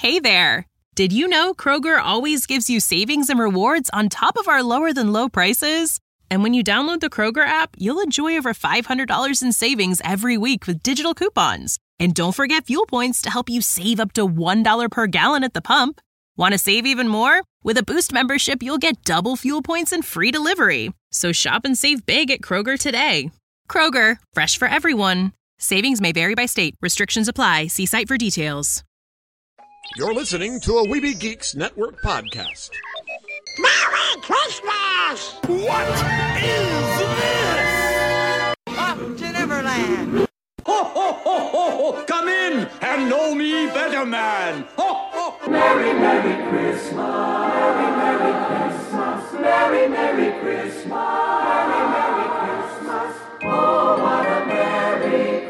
Hey there! Did you know Kroger always gives you savings and rewards on top of our lower-than-low prices? And when you download the Kroger app, you'll enjoy over $500 in savings every week with digital coupons. And don't forget fuel points to help you save up to $1 per gallon at the pump. Want to save even more? With a Boost membership, you'll get double fuel points and free delivery. So shop and save big at Kroger today. Kroger, fresh for everyone. Savings may vary by state. Restrictions apply. See site for details. You're listening to a Weeby Geeks Network podcast. Merry Christmas! What is this? Up to Neverland! Ho, ho, ho, ho, ho! Come in and know me better, man! Ho, ho! Merry, Merry Christmas! Merry, Merry Christmas! Merry, Merry Christmas! Merry, Merry Christmas! Oh, what a Merry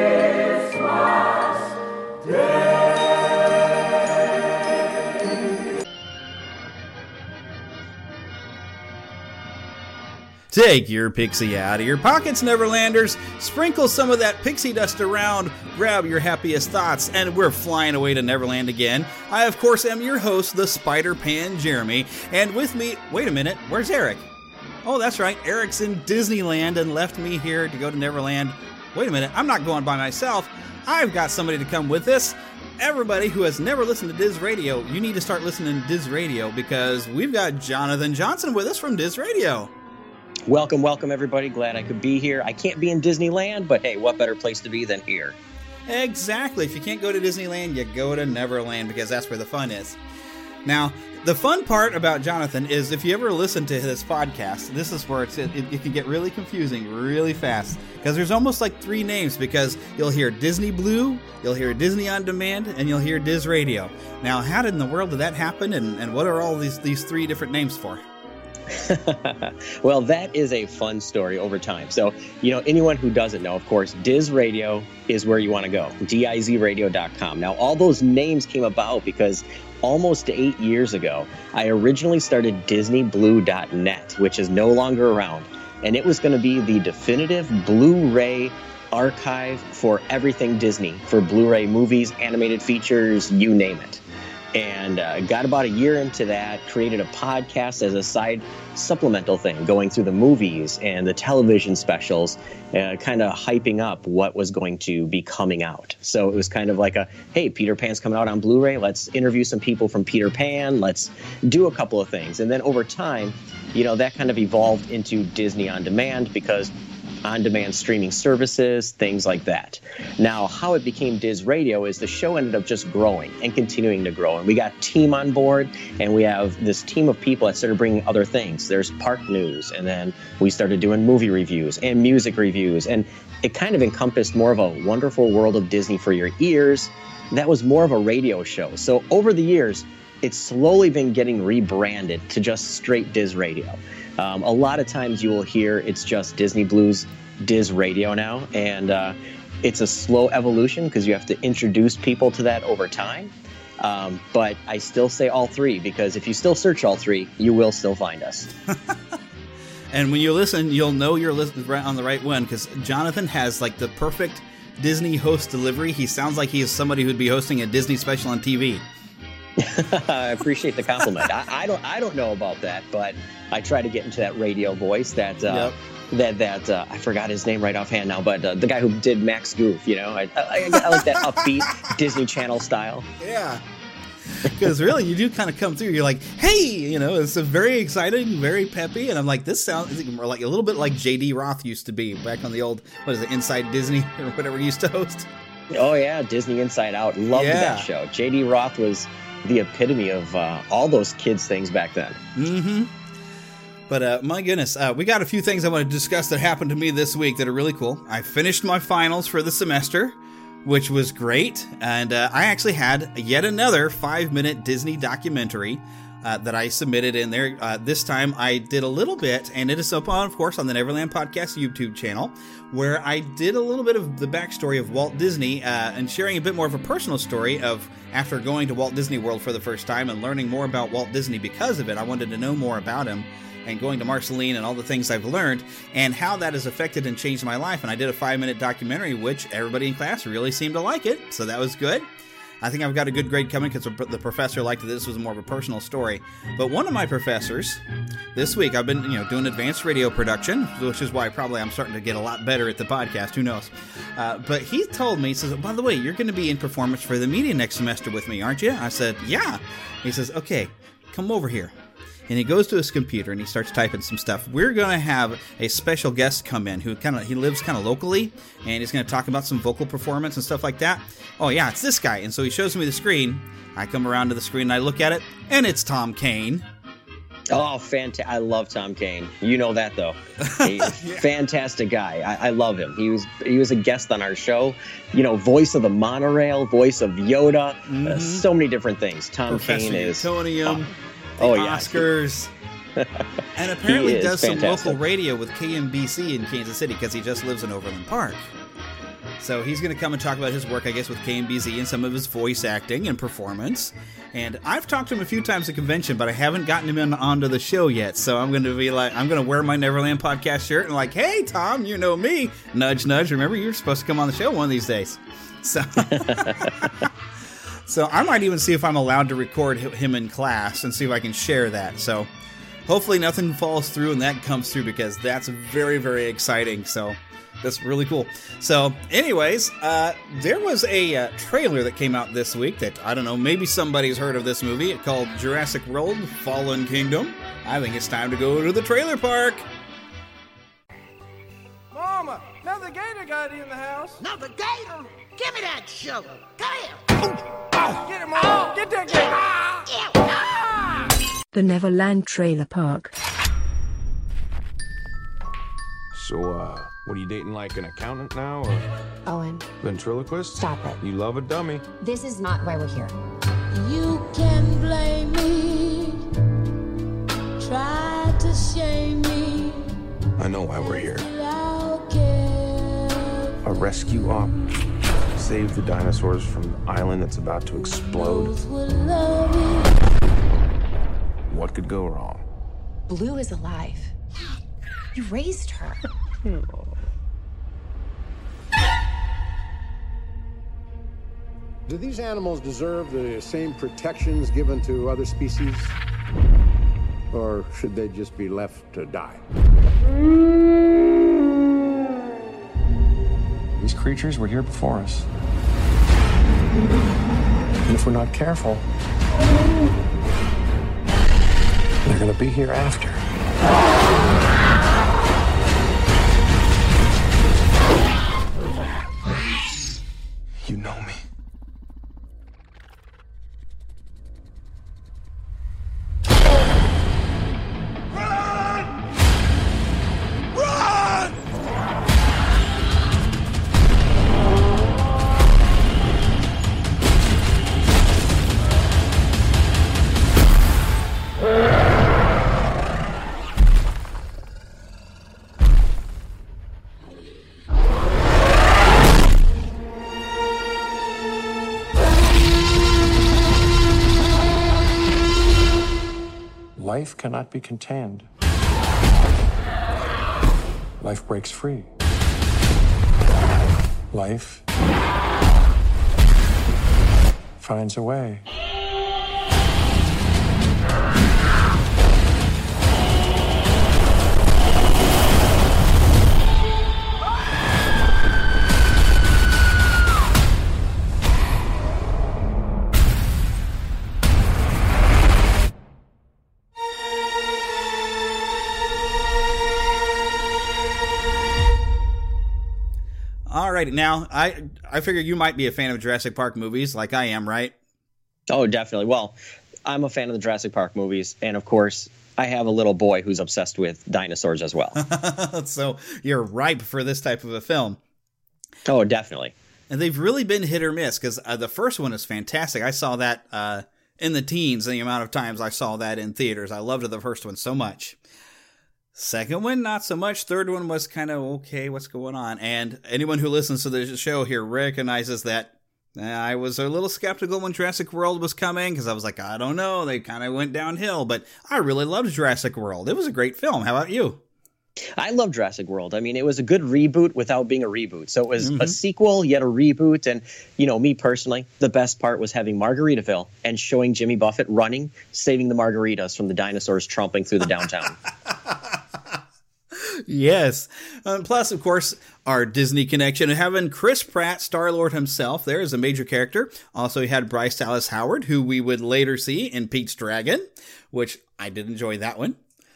Christmas Day! Take your pixie out of your pockets, Neverlanders. Sprinkle some of that pixie dust around. Grab your happiest thoughts, and we're flying away to Neverland again. I, of course, am your host, the Spider-Pan Jeremy. And with me, wait a minute, where's Eric? Oh, that's right, Eric's in Disneyland and left me here to go to Neverland. Wait a minute, I'm not going by myself. I've got somebody to come with us. Everybody who has never listened to Diz Radio, you need to start listening to Diz Radio because we've got Jonathan Johnson with us from Diz Radio. Welcome, welcome, everybody. Glad I could be here. I can't be in Disneyland, but hey, what better place to be than here? Exactly. If you can't go to Disneyland, you go to Neverland because that's where the fun is. Now, the fun part about Jonathan is if you ever listen to this podcast, this is where it can get really confusing really fast because there's almost like three names because you'll hear Disney Blue, you'll hear Disney On Demand, and you'll hear Diz Radio. Now, how in the world did that happen and what are all these three different names for? Well, that is a fun story over time. So, anyone who doesn't know, of course, Diz Radio is where you want to go, DIZradio.com. Now, all those names came about because almost 8 years ago, I originally started DisneyBlue.net, which is no longer around. And it was going to be the definitive Blu-ray archive for everything Disney, for Blu-ray movies, animated features, you name it. And got about a year into that, created a podcast as a side supplemental thing, going through the movies and the television specials, kind of hyping up what was going to be coming out. So it was kind of like hey, Peter Pan's coming out on Blu-ray. Let's interview some people from Peter Pan. Let's do a couple of things. And then over time, that kind of evolved into Disney On Demand because on-demand streaming services, things like that. Now, how it became Diz Radio is the show ended up just growing and continuing to grow. And we got team on board, and we have this team of people that started bringing other things. There's park news, and then we started doing movie reviews and music reviews. And it kind of encompassed more of a wonderful world of Disney for your ears. That was more of a radio show. So over the years, it's slowly been getting rebranded to just straight Diz Radio. A lot of times you will hear it's just Disney Blues Diz Radio now, and it's a slow evolution because you have to introduce people to that over time. But I still say all three because if you still search all three, you will still find us. And when you listen, you'll know you're listening on the right one because Jonathan has like the perfect Disney host delivery. He sounds like he is somebody who'd be hosting a Disney special on TV. I appreciate the compliment. I don't know about that, but I try to get into that radio voice that I forgot his name right offhand now, but the guy who did Max Goof, I like that upbeat Disney Channel style. Yeah. Because really, you do kind of come through. You're like, hey, it's a very exciting, very peppy. And I'm like, this sounds more like a little bit like J.D. Roth used to be back on the old, Inside Disney or whatever he used to host. Oh, yeah. Disney Inside Out. Loved that show. J.D. Roth was the epitome of all those kids' things back then. Mm-hmm. But my goodness, we got a few things I want to discuss that happened to me this week that are really cool. I finished my finals for the semester, which was great. And I actually had yet another 5-minute Disney documentary that I submitted in there. This time I did a little bit, and it is up on, of course, on the Neverland Podcast YouTube channel, where I did a little bit of the backstory of Walt Disney and sharing a bit more of a personal story of after going to Walt Disney World for the first time and learning more about Walt Disney because of it. I wanted to know more about him and going to Marceline and all the things I've learned and how that has affected and changed my life. And I did a 5-minute documentary, which everybody in class really seemed to like it, so that was good. I think I've got a good grade coming because the professor liked that this was more of a personal story. But one of my professors, this week, I've been doing advanced radio production, which is why probably I'm starting to get a lot better at the podcast. Who knows? But he told me, he says, by the way, you're going to be in performance for the media next semester with me, aren't you? I said, yeah. He says, okay, come over here. And he goes to his computer and he starts typing some stuff. We're going to have a special guest come in who he lives kind of locally, and he's going to talk about some vocal performance and stuff like that. Oh yeah, it's this guy. And so he shows me the screen. I come around to the screen and I look at it, and it's Tom Kane. Oh, fantastic. I love Tom Kane. You know that, though. Fantastic guy. I love him. He was a guest on our show. Voice of the monorail, voice of Yoda, so many different things. Tom Kane is... Plutonium. Oscars. And apparently does some local radio with KMBC in Kansas City because he just lives in Overland Park. So he's going to come and talk about his work, I guess, with KMBZ and some of his voice acting and performance. And I've talked to him a few times at convention, but I haven't gotten him onto the show yet. So I'm going to wear my Neverland Podcast shirt and like, hey, Tom, you know me. Nudge, nudge. Remember, you're supposed to come on the show one of these days. So... So I might even see if I'm allowed to record him in class and see if I can share that. So hopefully nothing falls through and that comes through because that's very, very exciting. So that's really cool. So anyways, there was a trailer that came out this week that, I don't know, maybe somebody's heard of this movie. It's called Jurassic World Fallen Kingdom. I think it's time to go to the trailer park. Mama, another gator got in the house. Another gator? Give me that sugar. Come here. Get him, Mom. Get that gator. The Neverland Trailer Park. So, what are you dating, like an accountant now, or Owen. ventriloquist? Stop it. You love a dummy. This is not why we're here. You can blame me, try to shame me. I know why we're here. I'll care. A rescue op. Save the dinosaurs from the island that's about to explode. Those will love you. What could go wrong? Blue is alive. You raised her. Do these animals deserve the same protections given to other species? Or should they just be left to die? These creatures were here before us. And if we're not careful, they're gonna be here after. You know me. Life cannot be contained. Life breaks free. Life finds a way. All right, now I figure you might be a fan of Jurassic Park movies, like I am, right? Oh, definitely. Well, I'm a fan of the Jurassic Park movies, and of course, I have a little boy who's obsessed with dinosaurs as well. So you're ripe for this type of a film. Oh, definitely. And they've really been hit or miss, because the first one is fantastic. I saw that in the teens, the amount of times I saw that in theaters. I loved the first one so much. Second one, not so much. Third one was kind of, okay, what's going on? And anyone who listens to the show here recognizes that I was a little skeptical when Jurassic World was coming, because I was like, I don't know, they kind of went downhill. But I really loved Jurassic World. It was a great film. How about you? I love Jurassic World. I mean, it was a good reboot without being a reboot. So it was a sequel, yet a reboot. And, me personally, the best part was having Margaritaville and showing Jimmy Buffett running, saving the margaritas from the dinosaurs tromping through the downtown. Yes. Plus, of course, our Disney connection. Having Chris Pratt, Star-Lord himself, there is a major character. Also, you had Bryce Dallas Howard, who we would later see in Pete's Dragon, which I did enjoy that one.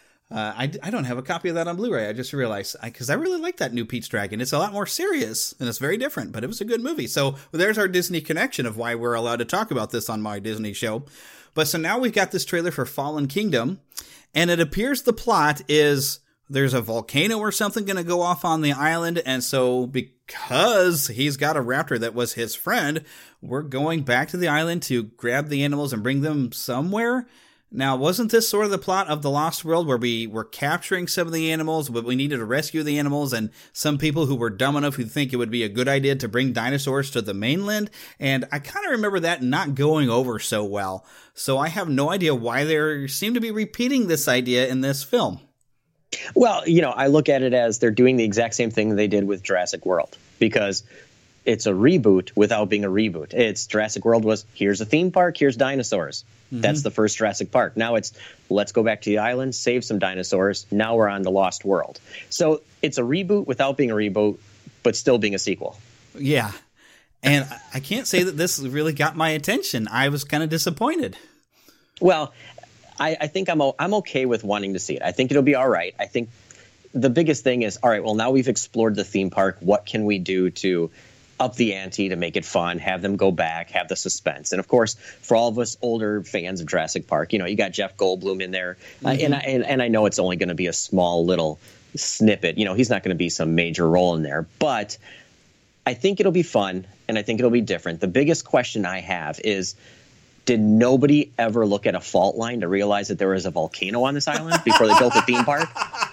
I don't have a copy of that on Blu-ray. I just realized, because I really like that new Pete's Dragon. It's a lot more serious, and it's very different, but it was a good movie. So there's our Disney connection of why we're allowed to talk about this on My Disney Show. But so now we've got this trailer for Fallen Kingdom, and it appears the plot is there's a volcano or something going to go off on the island, and so because he's got a raptor that was his friend, we're going back to the island to grab the animals and bring them somewhere. Now, wasn't this sort of the plot of The Lost World, where we were capturing some of the animals, but we needed to rescue the animals, and some people who were dumb enough who think it would be a good idea to bring dinosaurs to the mainland? And I kind of remember that not going over so well. So I have no idea why they seem to be repeating this idea in this film. Well, I look at it as they're doing the exact same thing they did with Jurassic World, because it's a reboot without being a reboot. It's Jurassic World was, here's a theme park, here's dinosaurs. Mm-hmm. That's the first Jurassic Park. Now it's, let's go back to the island, save some dinosaurs. Now we're on the Lost World. So it's a reboot without being a reboot, but still being a sequel. Yeah. And I can't say that this really got my attention. I was kind of disappointed. Well, I think I'm okay with wanting to see it. I think it'll be all right. I think the biggest thing is, all right, well, now we've explored the theme park. What can we do to up the ante to make it fun, have them go back, have the suspense? And of course, for all of us older fans of Jurassic Park, you got Jeff Goldblum in there. Mm-hmm. And I know it's only going to be a small little snippet. He's not going to be some major role in there. But I think it'll be fun, and I think it'll be different. The biggest question I have is, did nobody ever look at a fault line to realize that there was a volcano on this island before they built the theme park?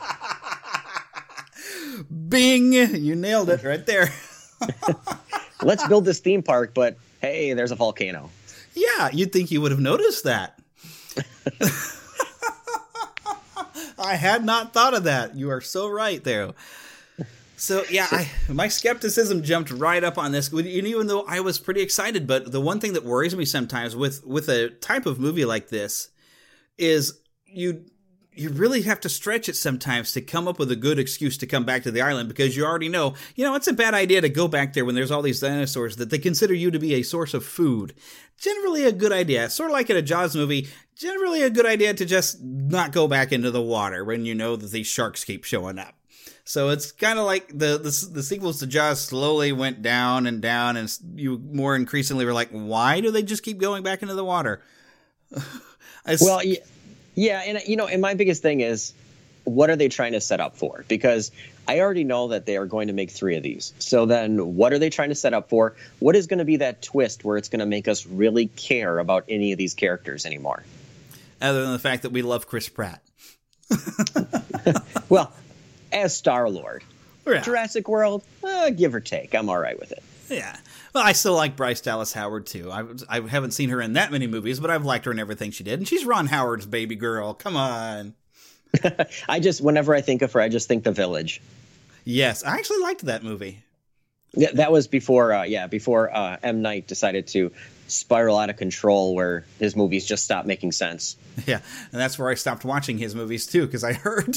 Bing! You nailed it right there. Let's build this theme park, but hey, there's a volcano. Yeah, you'd think you would have noticed that. I had not thought of that. You are so right there. So, yeah, my skepticism jumped right up on this, even though I was pretty excited. But the one thing that worries me sometimes with a type of movie like this is you really have to stretch it sometimes to come up with a good excuse to come back to the island, because you already know, it's a bad idea to go back there when there's all these dinosaurs that they consider you to be a source of food. Generally a good idea. Sort of like in a Jaws movie, generally a good idea to just not go back into the water when you know that these sharks keep showing up. So it's kind of like the sequels to Jaws slowly went down, and you more increasingly were like, why do they just keep going back into the water? Well, yeah, and my biggest thing is, what are they trying to set up for? Because I already know that they are going to make 3 of these. So then what are they trying to set up for? What is going to be that twist where it's going to make us really care about any of these characters anymore? Other than the fact that we love Chris Pratt. Well, as Star-Lord. Yeah. Jurassic World, give or take. I'm all right with it. Yeah. Well, I still like Bryce Dallas Howard, too. I haven't seen her in that many movies, but I've liked her in everything she did. And she's Ron Howard's baby girl. Come on. Whenever I think of her, I just think The Village. Yes. I actually liked that movie. Yeah, that was before M. Night decided to spiral out of control, where his movies just stopped making sense. Yeah. And that's where I stopped watching his movies, too, because I heard.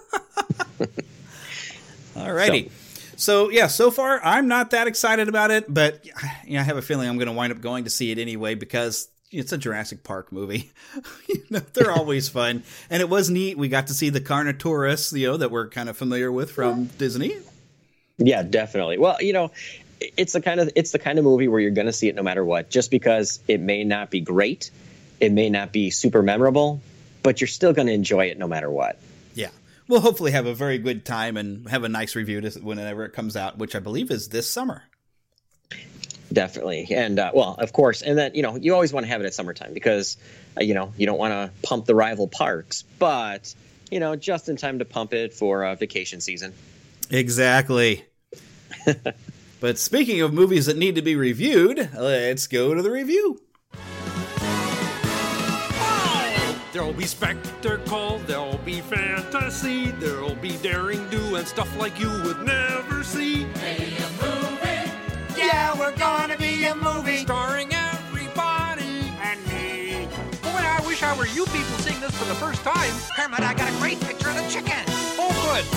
Alrighty. So far, I'm not that excited about it, but I have a feeling I'm going to wind up going to see it anyway, because it's a Jurassic Park movie. They're always fun. And it was neat. We got to see the Carnotaurus, that we're kind of familiar with from Disney. Yeah, definitely. Well, it's the kind of movie where you're going to see it no matter what, just because it may not be great. It may not be super memorable, but you're still going to enjoy it no matter what. Yeah. We'll hopefully have a very good time and have a nice review whenever it comes out, which I believe is this summer. Definitely. And, well, of course. And then, you always want to have it at summertime because, you don't want to pump the rival parks, but, just in time to pump it for vacation season. Exactly. But speaking of movies that need to be reviewed, let's go to the review. There'll be spectacle, there'll be fantasy, there'll be daring do and stuff like you would never see. Be a movie. Yeah, we're gonna be a movie. Starring everybody And me. Boy, I wish I were you people seeing this for the first time. Kermit, I got a great picture of the chicken. Oh, good.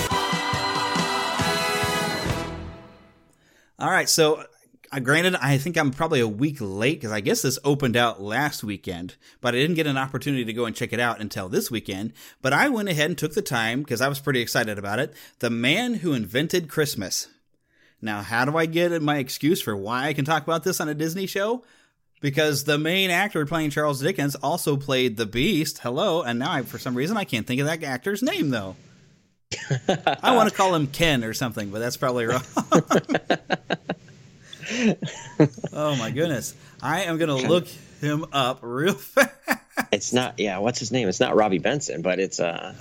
All right, so granted, I think I'm probably a week late because I guess this opened out last weekend, but I didn't get an opportunity to go and check it out until this weekend. But I went ahead and took the time because I was pretty excited about it. The Man Who Invented Christmas. Now, how do I get my excuse for why I can talk about this on a Disney show? Because the main actor playing Charles Dickens also played the Beast. Hello, and now for some reason I can't think of that actor's name though. I want to call him Ken or something, but that's probably wrong. Oh my goodness. I am going to look him up real fast. It's not, what's his name? It's not Robbie Benson, but it's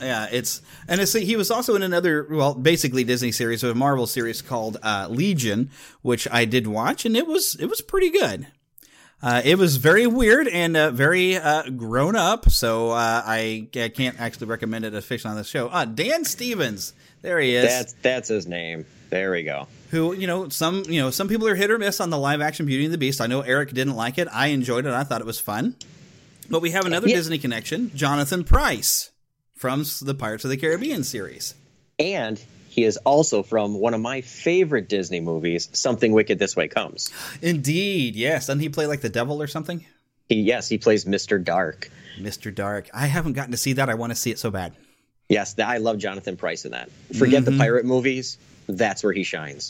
he was also in another, basically Disney series, a Marvel series called Legion, which I did watch, and it was pretty good. It was very weird and very grown up, so I can't actually recommend it officially on the show. Dan Stevens, there he is. That's his name. There we go. Who, some people are hit or miss on the live action Beauty and the Beast. I know Eric didn't like it. I enjoyed it. I thought it was fun. But we have another Disney connection, Jonathan Pryce from the Pirates of the Caribbean series. And he is also from one of my favorite Disney movies, Something Wicked This Way Comes. Indeed, yes. Doesn't he play like the devil or something? He plays Mr. Dark. Mr. Dark. I haven't gotten to see that. I want to see it so bad. Yes, I love Jonathan Pryce in that. Forget the pirate movies. That's where he shines.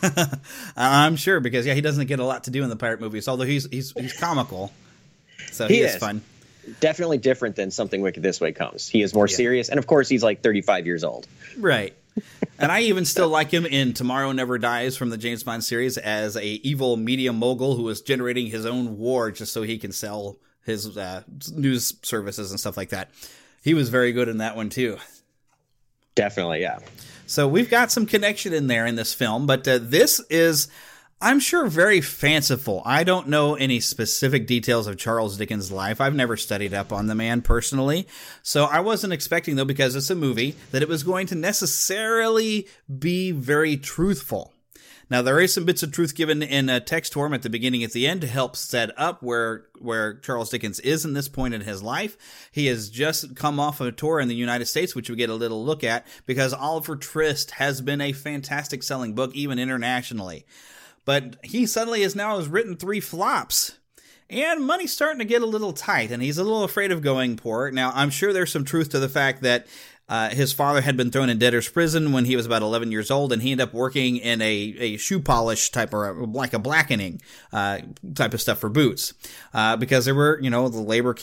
I'm sure, because he doesn't get a lot to do in the pirate movies, although he's comical. So he is fun. Definitely different than Something Wicked This Way Comes. He is more serious, and of course he's like 35 years old. Right. And I even still like him in Tomorrow Never Dies from the James Bond series as a evil media mogul who is generating his own war just so he can sell his news services and stuff like that. He was very good in that one too. Definitely, yeah. So we've got some connection in there in this film, but this is, I'm sure, very fanciful. I don't know any specific details of Charles Dickens' life. I've never studied up on the man personally. So I wasn't expecting, though, because it's a movie, that it was going to necessarily be very truthful. Now, there is some bits of truth given in a text form at the beginning and at the end to help set up where Charles Dickens is in this point in his life. He has just come off of a tour in the United States, which we get a little look at, because Oliver Twist has been a fantastic selling book, even internationally. But he suddenly has written 3 flops. And money's starting to get a little tight, and he's a little afraid of going poor. Now, I'm sure there's some truth to the fact that his father had been thrown in debtor's prison when he was about 11 years old, and he ended up working in a shoe polish type, or like a blackening type of stuff for boots. Because there were, the labor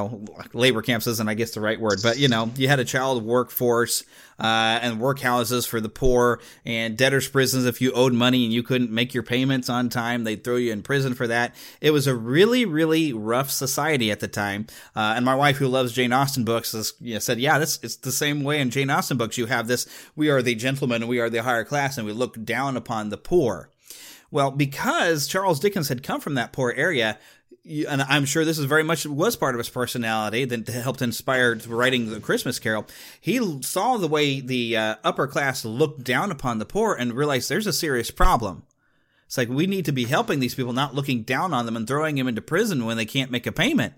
camps isn't, I guess, the right word, but, you had a child workforce and workhouses for the poor, and debtor's prisons. If you owed money and you couldn't make your payments on time, they'd throw you in prison for that. It was a really, really rough society at the time. And my wife, who loves Jane Austen books, said, it's the same way in Jane Austen books. You have this, we are the gentlemen and we are the higher class, and we look down upon the poor. Well, because Charles Dickens had come from that poor area, and I'm sure this is very much was part of his personality that helped inspire writing The Christmas Carol. He saw the way the upper class looked down upon the poor and realized there's a serious problem. It's like, we need to be helping these people, not looking down on them and throwing them into prison when they can't make a payment.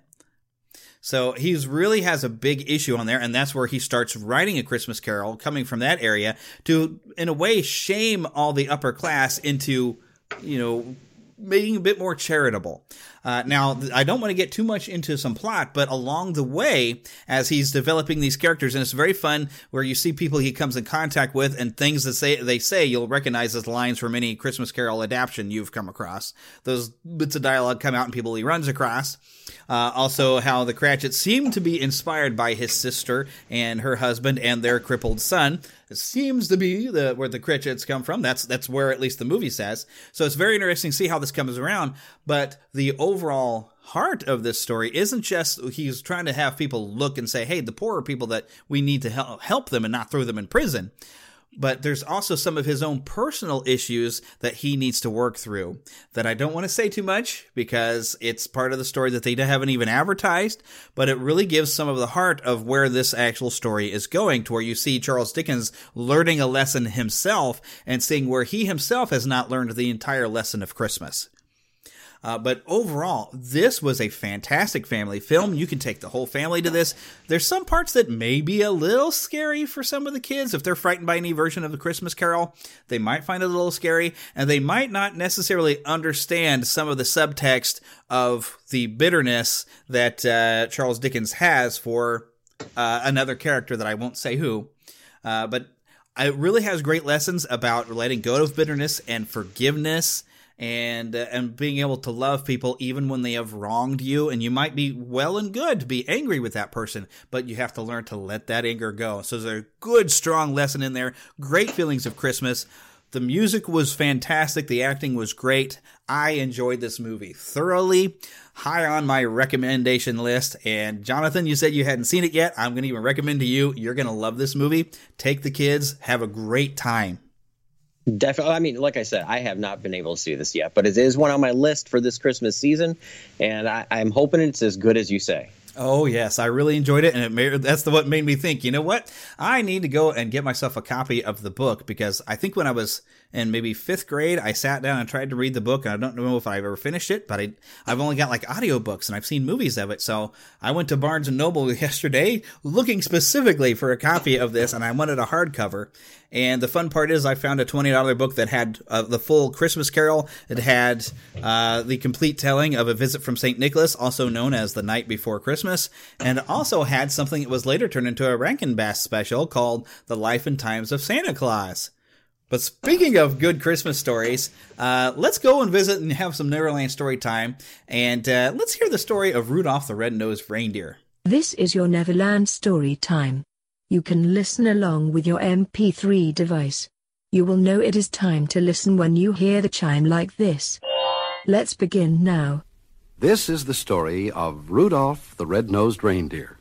So he really has a big issue on there, and that's where he starts writing A Christmas Carol, coming from that area, to, in a way, shame all the upper class into, making a bit more charitable. Now, I don't want to get too much into some plot, but along the way, as he's developing these characters, and it's very fun where you see people he comes in contact with and things that they say you'll recognize as lines from any Christmas Carol adaptation you've come across. Those bits of dialogue come out in people he runs across. Also, how the Cratchits seem to be inspired by his sister and her husband and their crippled son. It seems to be where the Cratchits come from. That's where at least the movie says. So it's very interesting to see how this comes around. But the overall heart of this story isn't just he's trying to have people look and say, hey, the poor are people that we need to help them and not throw them in prison. But there's also some of his own personal issues that he needs to work through that I don't want to say too much because it's part of the story that they haven't even advertised, but it really gives some of the heart of where this actual story is going, to where you see Charles Dickens learning a lesson himself and seeing where he himself has not learned the entire lesson of Christmas. But overall, this was a fantastic family film. You can take the whole family to this. There's some parts that may be a little scary for some of the kids. If they're frightened by any version of the Christmas Carol, they might find it a little scary, and they might not necessarily understand some of the subtext of the bitterness that Charles Dickens has for another character that I won't say who. But it really has great lessons about letting go of bitterness and forgiveness, and being able to love people even when they have wronged you. And you might be well and good to be angry with that person, but you have to learn to let that anger go. So there's a good, strong lesson in there. Great feelings of Christmas. The music was fantastic. The acting was great. I enjoyed this movie thoroughly. High on my recommendation list. And Jonathan, you said you hadn't seen it yet. I'm going to even recommend to you. You're going to love this movie. Take the kids. Have a great time. Definitely. I mean, like I said, I have not been able to see this yet, but it is one on my list for this Christmas season, and I'm hoping it's as good as you say. Oh, yes. I really enjoyed it, and that's what made me think, you know what? I need to go and get myself a copy of the book, because I think when I was in maybe 5th grade, I sat down and tried to read the book, and I don't know if I've ever finished it, but I've only got like audiobooks, and I've seen movies of it, so I went to Barnes & Noble yesterday looking specifically for a copy of this, and I wanted a hardcover. And the fun part is I found a $20 book that had the full Christmas Carol. It had the complete telling of A Visit from St. Nicholas, also known as The Night Before Christmas, and also had something that was later turned into a Rankin Bass special called The Life and Times of Santa Claus. But speaking of good Christmas stories, let's go and visit and have some Neverland story time, and let's hear the story of Rudolph the Red-Nosed Reindeer. This is your Neverland story time. You can listen along with your MP3 device. You will know it is time to listen when you hear the chime like this. Let's begin now. This is the story of Rudolph the Red-Nosed Reindeer.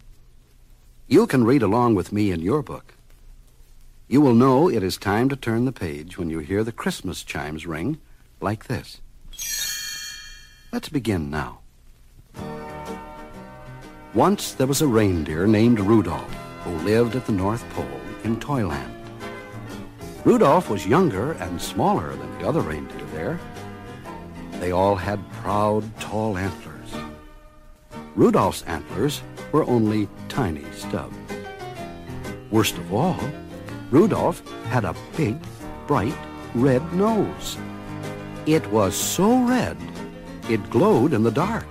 You can read along with me in your book. You will know it is time to turn the page when you hear the Christmas chimes ring like this. Let's begin now. Once there was a reindeer named Rudolph who lived at the North Pole in Toyland. Rudolph was younger and smaller than the other reindeer there. They all had proud, tall antlers. Rudolph's antlers were only tiny stubs. Worst of all, Rudolph had a big, bright, red nose. It was so red, it glowed in the dark.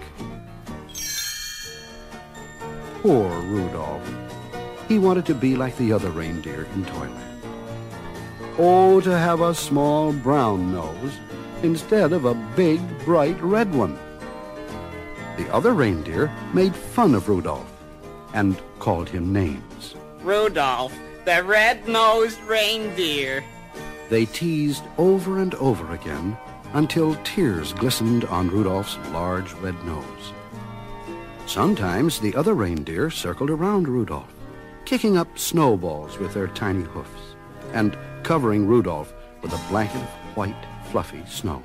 Poor Rudolph. He wanted to be like the other reindeer in Toyland. Oh, to have a small brown nose instead of a big, bright red one. The other reindeer made fun of Rudolph and called him names. Rudolph, the red-nosed reindeer. They teased over and over again until tears glistened on Rudolph's large red nose. Sometimes the other reindeer circled around Rudolph, kicking up snowballs with their tiny hoofs and covering Rudolph with a blanket of white, fluffy snow.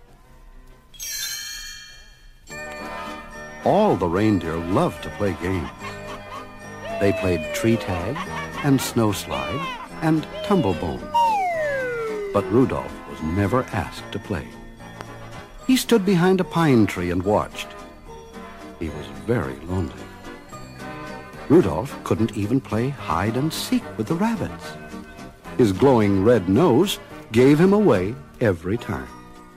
All the reindeer loved to play games. They played tree tag and snow slide and tumblebone. But Rudolph was never asked to play. He stood behind a pine tree and watched. He was very lonely. Rudolph couldn't even play hide and seek with the rabbits. His glowing red nose gave him away every time.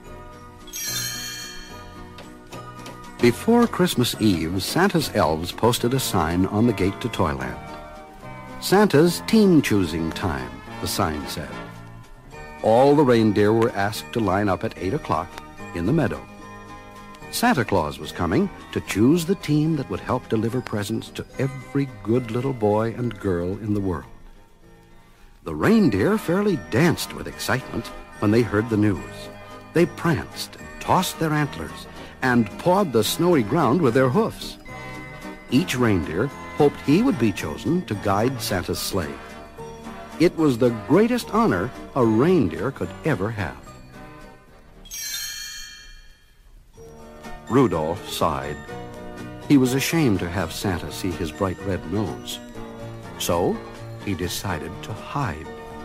Before Christmas Eve, Santa's elves posted a sign on the gate to Toyland. Santa's team-choosing time, the sign said. All the reindeer were asked to line up at 8 o'clock in the meadow. Santa Claus was coming to choose the team that would help deliver presents to every good little boy and girl in the world. The reindeer fairly danced with excitement when they heard the news. They pranced and tossed their antlers and pawed the snowy ground with their hoofs. Each reindeer hoped he would be chosen to guide Santa's sleigh. It was the greatest honor a reindeer could ever have. Rudolph sighed. He was ashamed to have Santa see his bright red nose. So he decided to hide.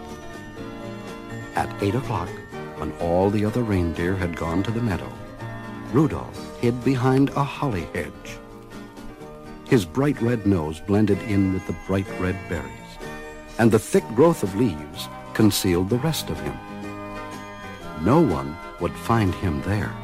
At 8 o'clock, when all the other reindeer had gone to the meadow, Rudolph hid behind a holly hedge. His bright red nose blended in with the bright red berries, and the thick growth of leaves concealed the rest of him. No one would find him there.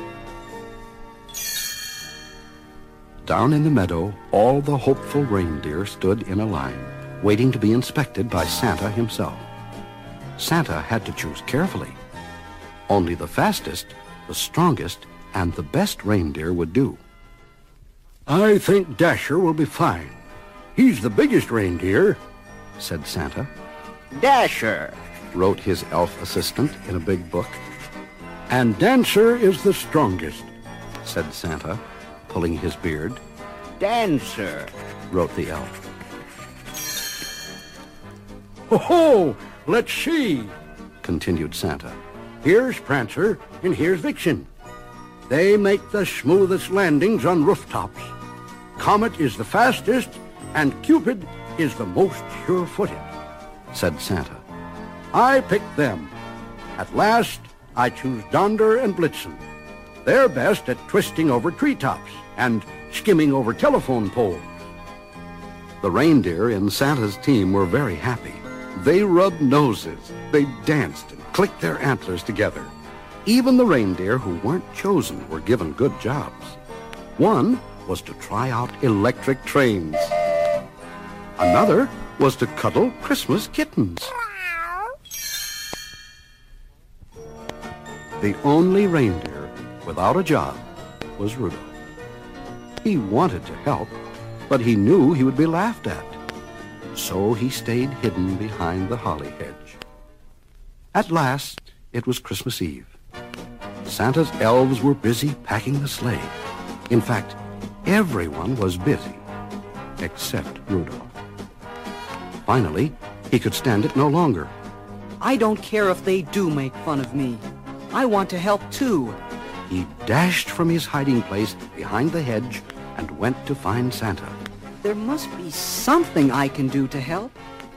Down in the meadow, all the hopeful reindeer stood in a line, waiting to be inspected by Santa himself. Santa had to choose carefully. Only the fastest, the strongest, and the best reindeer would do. I think Dasher will be fine. He's the biggest reindeer, said Santa. Dasher, wrote his elf assistant in a big book. And Dancer is the strongest, said Santa, pulling his beard. Dancer, wrote the elf. Ho-ho! Let's see, continued Santa. Here's Prancer and here's Vixen. They make the smoothest landings on rooftops. Comet is the fastest, and Cupid is the most sure-footed, said Santa. I picked them. At last, I choose Donder and Blitzen. They're best at twisting over treetops and skimming over telephone poles. The reindeer in Santa's team were very happy. They rubbed noses, they danced and clicked their antlers together. Even the reindeer who weren't chosen were given good jobs. One was to try out electric trains. Another was to cuddle Christmas kittens. The only reindeer without a job was Rudolph. He wanted to help, but he knew he would be laughed at. So he stayed hidden behind the holly hedge. At last, it was Christmas Eve. Santa's elves were busy packing the sleigh. In fact, everyone was busy, except Rudolph. Finally, he could stand it no longer. I don't care if they do make fun of me. I want to help too. He dashed from his hiding place behind the hedge and went to find Santa. There must be something I can do to help.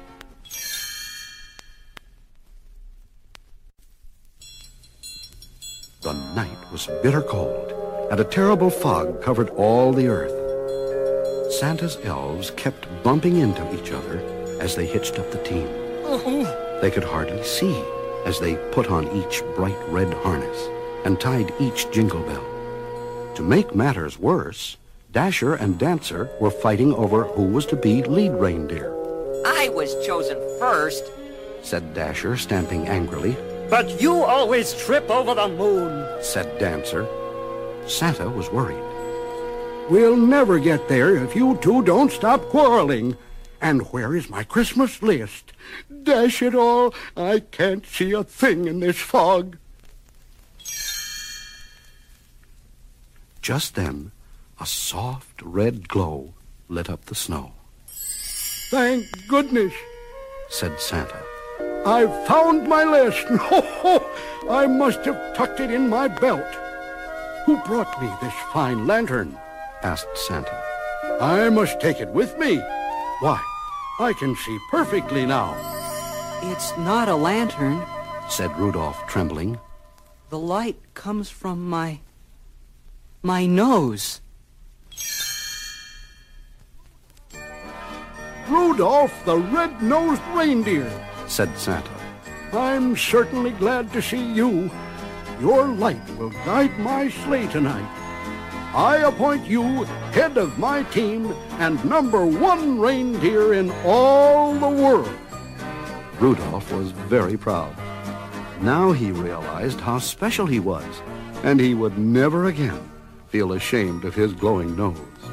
The night was bitter cold, and a terrible fog covered all the earth. Santa's elves kept bumping into each other as they hitched up the team. They could hardly see as they put on each bright red harness and tied each jingle bell. To make matters worse, Dasher and Dancer were fighting over who was to be lead reindeer. I was chosen first, said Dasher, stamping angrily. But you always trip over the moon, said Dancer. Santa was worried. We'll never get there if you two don't stop quarreling. And where is my Christmas list? Dash it all, I can't see a thing in this fog. Just then, a soft red glow lit up the snow. Thank goodness, said Santa. I've found my list. I must have tucked it in my belt. Who brought me this fine lantern? Asked Santa. I must take it with me. Why, I can see perfectly now. It's not a lantern, said Rudolph, trembling. The light comes from my nose. Rudolph the red-nosed reindeer, said Santa. I'm certainly glad to see you. Your light will guide my sleigh tonight. I appoint you head of my team and #1 reindeer in all the world. Rudolph was very proud. Now he realized how special he was, and he would never again feel ashamed of his glowing nose.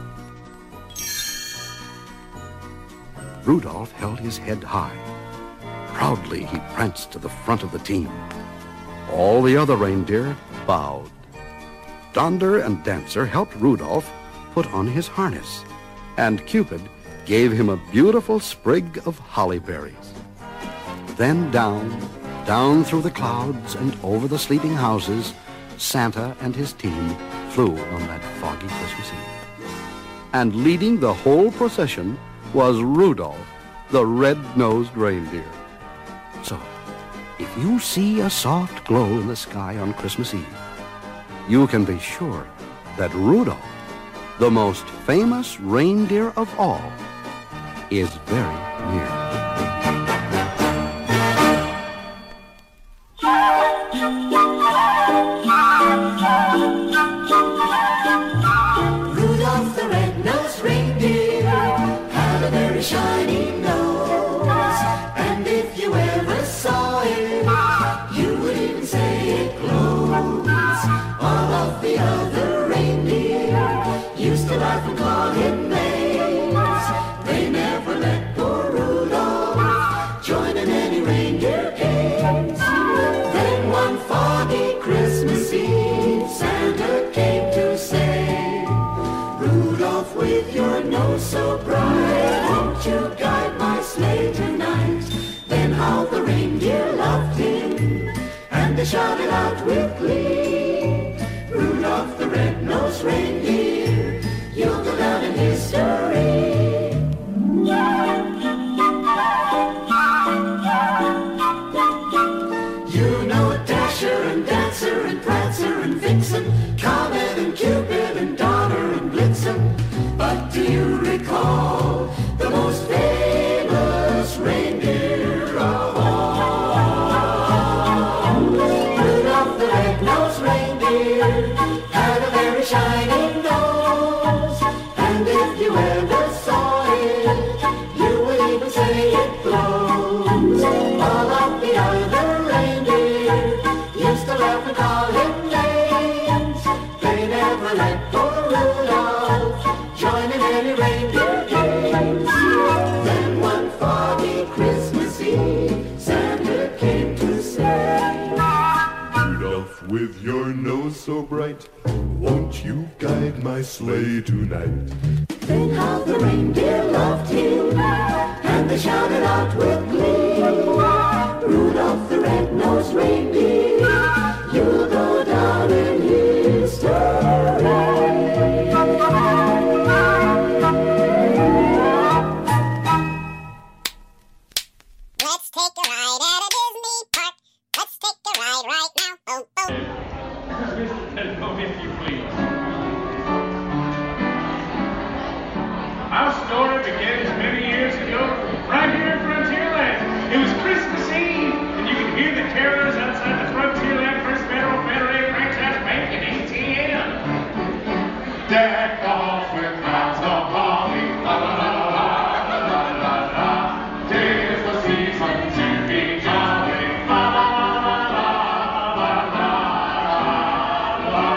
Rudolph held his head high. Proudly he pranced to the front of the team. All the other reindeer bowed. Donder and Dancer helped Rudolph put on his harness, and Cupid gave him a beautiful sprig of holly berries. Then down through the clouds and over the sleeping houses, Santa and his team flew on that foggy Christmas Eve. And leading the whole procession was Rudolph, the red-nosed reindeer. So, if you see a soft glow in the sky on Christmas Eve, you can be sure that Rudolph, the most famous reindeer of all, is very near. Rudolph the red-nosed reindeer had a very shiny nose, and if you ever saw it, you would even say it glows. All of the other reindeer used to laugh and call him names. They never let poor Rudolph join in any reindeer games. Then one foggy Christmas Eve, Santa came to say, Rudolph, with your nose so bright, won't you guide my sleigh tonight? Then how the reindeer loved him, and they shouted out with glee, Rudolph the red-nosed reindeer, you'll go down in history. You know Dasher and Dancer and Prancer and Vixen, Comet and Cupid and Donner and Blitzen. But do you recall the most famous reindeer of all? Rudolph the red-nosed reindeer had a very shiny nose, and if you ever saw it, you would even say it glows. All of the other reindeer used to laugh and call him names. They never let poor Rudolph join in any reindeer games. Then one foggy Christmas Eve, Santa came to say, Rudolph, with your nose so bright, won't you guide my sleigh tonight? Then how the reindeer loved him, and they shouted out with glee, Rudolph the red-nosed reindeer, you'll go down in history. Let's take a ride at a Disney park. Let's take a ride right now. Oh, oh. If you please. Our story begins many years ago, right here in Frontierland. It was Christmas Eve, and you can hear the carolers outside the Frontierland First Federal Franchise Bank at ATM. Deck off with crowds of holly, la la la la la la la. 'Tis the season to be jolly, la la la la la la la.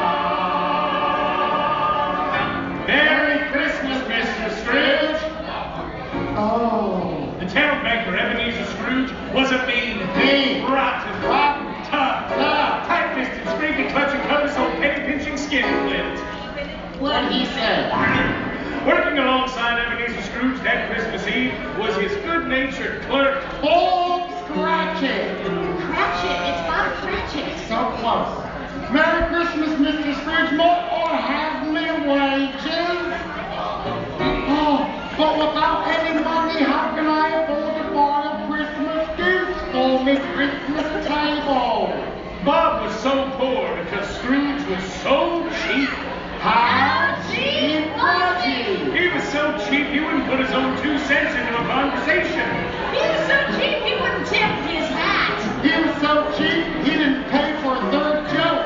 Merry Christmas, Mr. Scrooge. Oh. The town banker, Ebenezer Scrooge, was a mean, rotten, tough, tight-fisted, squeaky, clutching, cover-sold, penny-pinching skinflint. What he said. Working alongside Ebenezer Scrooge that Christmas Eve was his good-natured clerk, Old Cratchit. Cratchit, it's Bob Cratchit. So close. Merry Christmas, Mr. Scrooge, more or have me wages. Oh, but without any money, how can I afford to buy a Christmas gift for me Christmas table? Bob was so poor because Scrooge was so cheap. How cheap was he? He was so cheap he wouldn't put his own 2 cents into a conversation. He was so cheap he wouldn't tip his hat. He was so cheap he didn't pay for a third joke.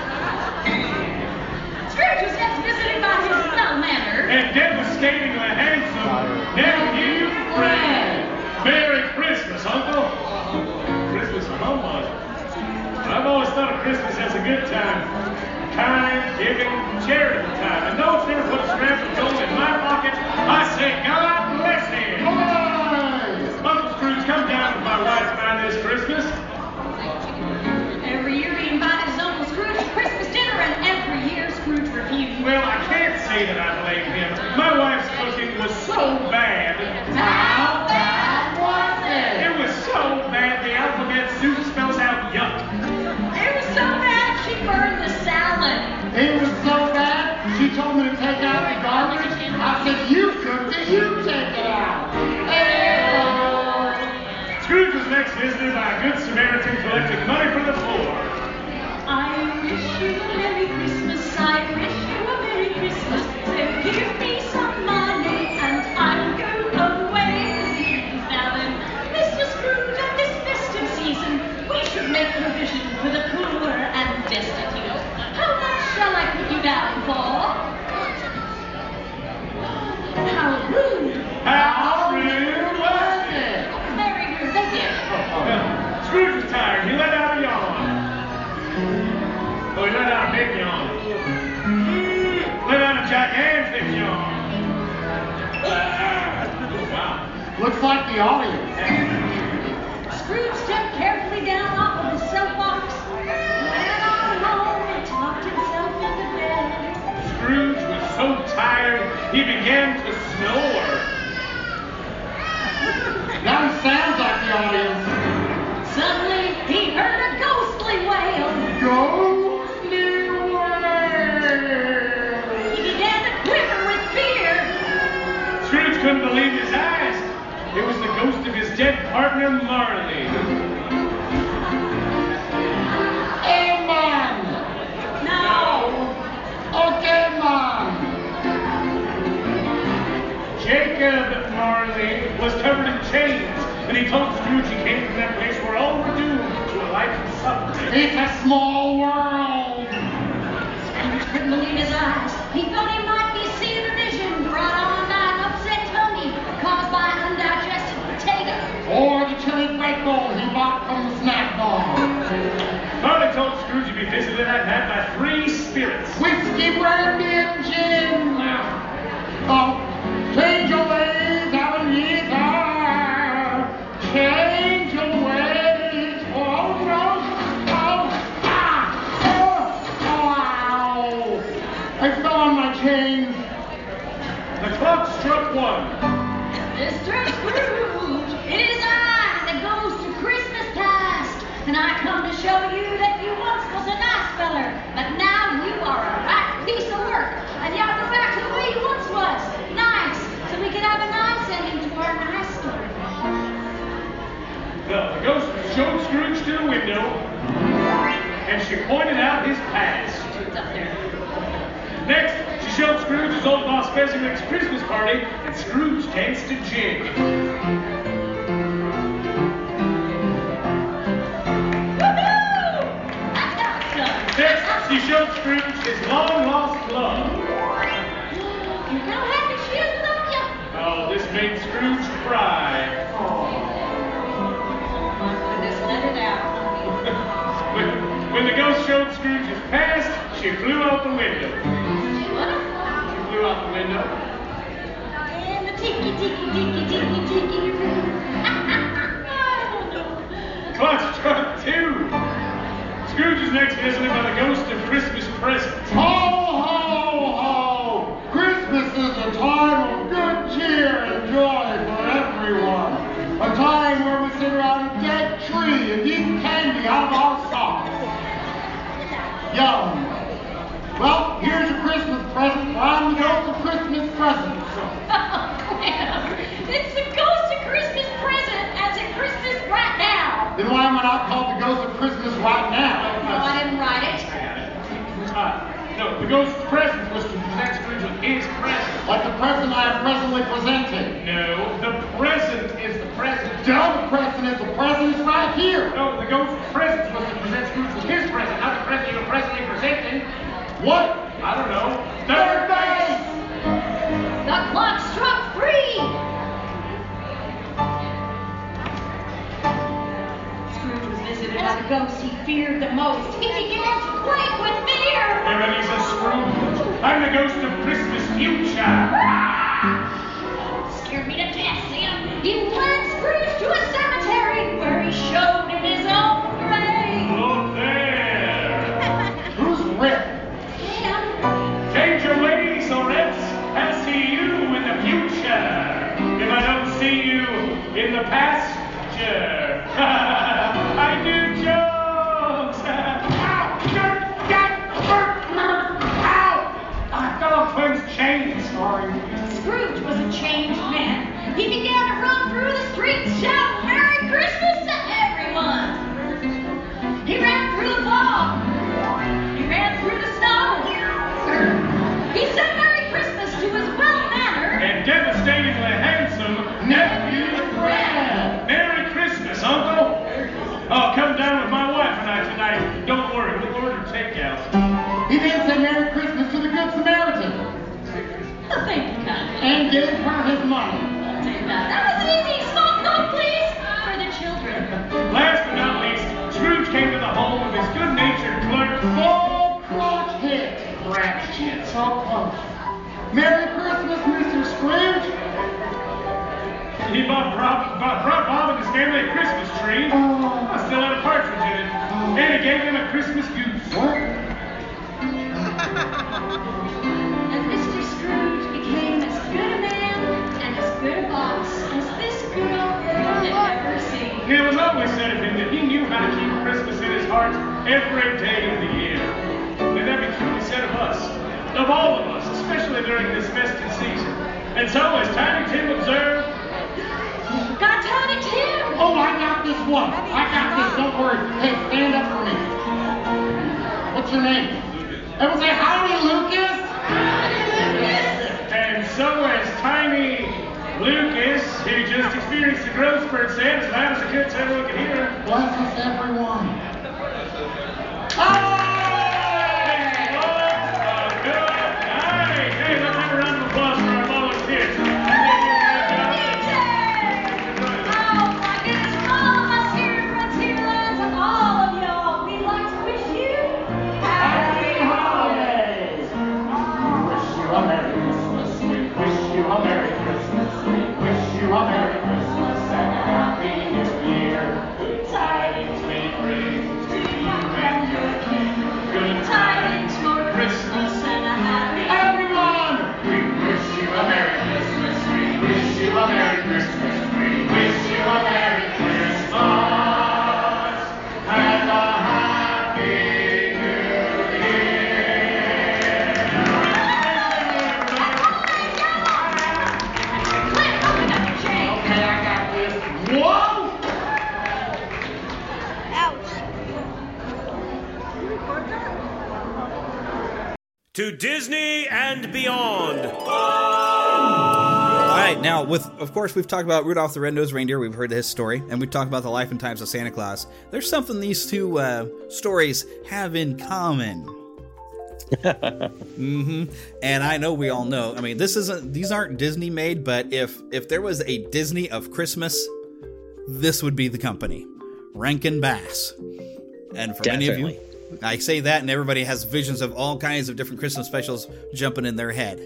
Scrooge was next visited by his well-mannered and devastatingly handsome nephew Fred. Merry Christmas, Uncle. Christmas a humbug. I've always thought of Christmas as a good time. Kind, giving, charity time. And though it's never put a scrap of gold in my pocket, I say God bless Looks like the audience. Scrooge stepped carefully down off of his soapbox, went on home and talked himself into bed. Scrooge was so tired, he began to snore. That sounds like the audience. Suddenly, he heard a ghostly wail. Ghostly wail. He began to quiver with fear. Scrooge couldn't believe his eyes. It was the ghost of his dead partner, Marley. Hey, man. No. Okay, man. Jacob Marley was covered in chains, and he told Scrooge he came from that place where all were doomed to a life of suffering. It's a small world. Scrooge couldn't believe his eyes. He thought he might be seeing a vision brought on by an upset tummy caused by undigested potato. Or the chili bread bowl he bought from the snack bar. Marley told Scrooge he'd be visited that night by 3 spirits. Whiskey, brandy, and gin. Oh, change your ways, Ebenezer. Change your ways. Oh, no. I fell on my chains. The clock struck 1. Mr. Scrooge, it is I, the ghost of Christmas past, and I come to show you that you once was a nice feller, but now you are a right piece of work, and you ought to go back to the way you once was, nice, so we can have a nice ending to our nice story. Well, the ghost showed Scrooge to the window, and she pointed out his past. It's up there. Next, she showed Scrooge his old boss Fezziwig's Christmas party, and Scrooge danced a jig. Woohoo! That's how it's done. Next, she showed Scrooge his long-lost glove. You're how happy she is without you. Oh, this made Scrooge cry. Just let it out. When the ghost showed Scrooge his past, she flew out the window. What? She flew out the window. And the tiki room. The clock struck 2. Scrooge is next visited by the ghost of Christmas presents. Ho, ho, ho! Christmas is a time of good cheer and joy for everyone. A time where we sit around a dead tree and eat candy out of our socks. Yum. Well, here's your Christmas present. I'm the ghost of Christmas presents. It's the ghost of Christmas present as in Christmas right now. Then why am I not called the ghost of Christmas right now? No, I didn't write it. No, the ghost's present was to present Scrooge with his present. Like the present I am presently presenting. No, the present is the present. No, the present is the present is right here. No, the ghost's present was to present Scrooge with his present, not the present you were presently presenting. What? I don't know. Third base! The clock struck 3. Scrooge was visited by the ghost he feared the most. He began to quake with fear. Ebenezer Scrooge, I'm the ghost of Christmas future. Scared me to death, Sam. He led Scrooge to a cemetery where he showed him his own grave. Look there. Who's Rip? Sam. Change your ways, or else I'll see you in the future. If I don't see you in the pasture. I do jokes. Ow! I fell off Twins' chain. Sorry. Scrooge was a changed man. He began to run through the streets shouting Merry Christmas to everyone. He ran through the fog. He ran through the snow. He said Merry Christmas to his well-mannered And devastatingly handsome nephew Fred. Merry Christmas, Uncle. Oh, come down with my wife and I tonight. Don't worry, we'll order takeout. He didn't say Merry Christmas to the Good Samaritan. Thank you, kindly. And gave her his money. That was easy. Small talk, please. For the children. Last but not least, Scrooge came to the home of his good-natured clerk. Full crotch hit. Ratchet. So close. Merry Christmas, Mr. Scrooge. He bought brought Bob and his family a Christmas tree. I still had a partridge in it. And he gave them a Christmas goose. And Mr. Scrooge became as good a man and as good a boss as this good old world had ever seen. It was always said of him that he knew how to keep Christmas in his heart every day of the year. And that be truly said of us, of all of us, especially during this festive season. And so, as Tiny Tim observed, Got Tiny Tim! Oh, I got this one. I got this. Don't worry. Hey, stand up for me. What's your name? Everyone say, howdy, Lucas. Howdy, Lucas! and so as Tiny Lucas, who just experienced the growth spurt, said, as loud as I could so everyone could hear him. Bless us, everyone. Hey, let's have a round of applause for our volunteers. To Disney and beyond. All right, now, of course, we've talked about Rudolph the Red-Nosed Reindeer. We've heard his story, and we've talked about the life and times of Santa Claus. There's something these two stories have in common. And I know we all know. I mean, these aren't Disney made, but if there was a Disney of Christmas, this would be the company, Rankin Bass. And for many of you, I say that, and everybody has visions of all kinds of different Christmas specials jumping in their head.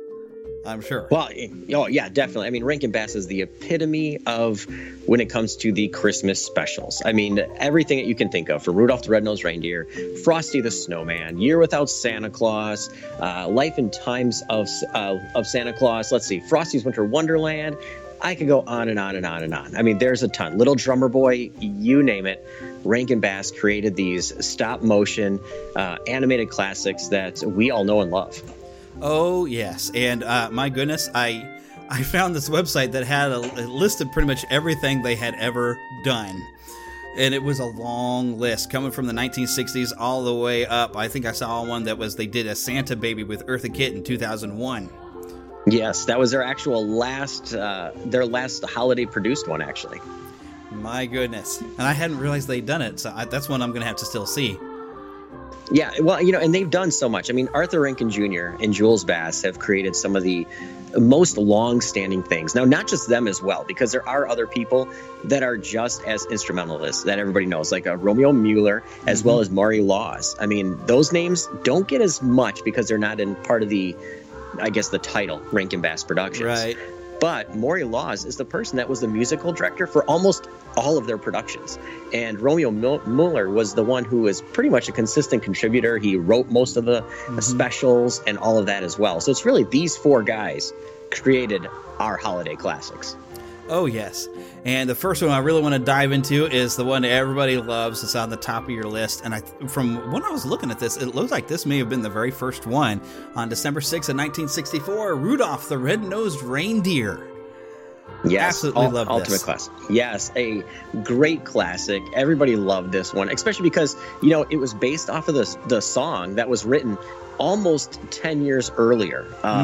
I'm sure. Well, oh yeah, definitely. I mean, Rankin Bass is the epitome of when it comes to the Christmas specials. I mean, everything that you can think of, from Rudolph the Red-Nosed Reindeer, Frosty the Snowman, Year Without Santa Claus, Life and Times of Santa Claus. Let's see, Frosty's Winter Wonderland. I could go on and on and on and on. I mean, there's a ton. Little Drummer Boy, you name it. Rankin Bass created these stop-motion animated classics that we all know and love. Oh, yes. And my goodness, I found this website that had a list of pretty much everything they had ever done. And it was a long list coming from the 1960s all the way up. I think I saw one that was they did a Santa Baby with Eartha Kitt in 2001. Yes, that was their actual last holiday produced one, actually. My goodness. And I hadn't realized they'd done it, so that's one I'm going to have to still see. Yeah, well, and they've done so much. I mean, Arthur Rankin Jr. and Jules Bass have created some of the most long-standing things. Now, not just them as well, because there are other people that are just as instrumental in this that everybody knows, like Romeo Mueller, as well as Maury Laws. I mean, those names don't get as much because they're not in part of the, I guess, the title, Rankin Bass Productions. Right. But Maury Laws is the person that was the musical director for almost all of their productions. And Romeo Mueller was the one who was pretty much a consistent contributor. He wrote most of the specials and all of that as well. So it's really these four guys created our holiday classics. Oh, yes. And the first one I really want to dive into is the one that everybody loves. It's on the top of your list. And from when I was looking at this, it looks like this may have been the very first one. On December 6th of 1964, Rudolph the Red-Nosed Reindeer. Yes, absolutely love this. Ultimate classic. Yes, a great classic. Everybody loved this one, especially because, it was based off of the song that was written almost 10 years earlier,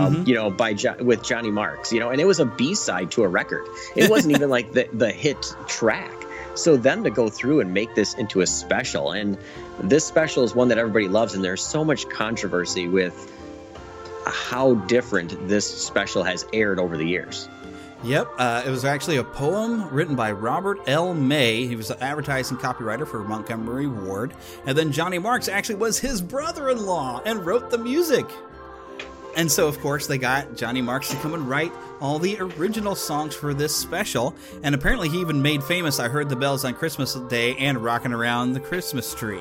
with Johnny Marks, and it was a B-side to a record. It wasn't even like the hit track. So then to go through and make this into a special, and this special is one that everybody loves, and there's so much controversy with how different this special has aired over the years. Yep, it was actually a poem written by Robert L. May. He was an advertising copywriter for Montgomery Ward. And then Johnny Marks actually was his brother-in-law and wrote the music. And so, of course, they got Johnny Marks to come and write all the original songs for this special. And apparently he even made famous I Heard the Bells on Christmas Day and Rockin' Around the Christmas Tree.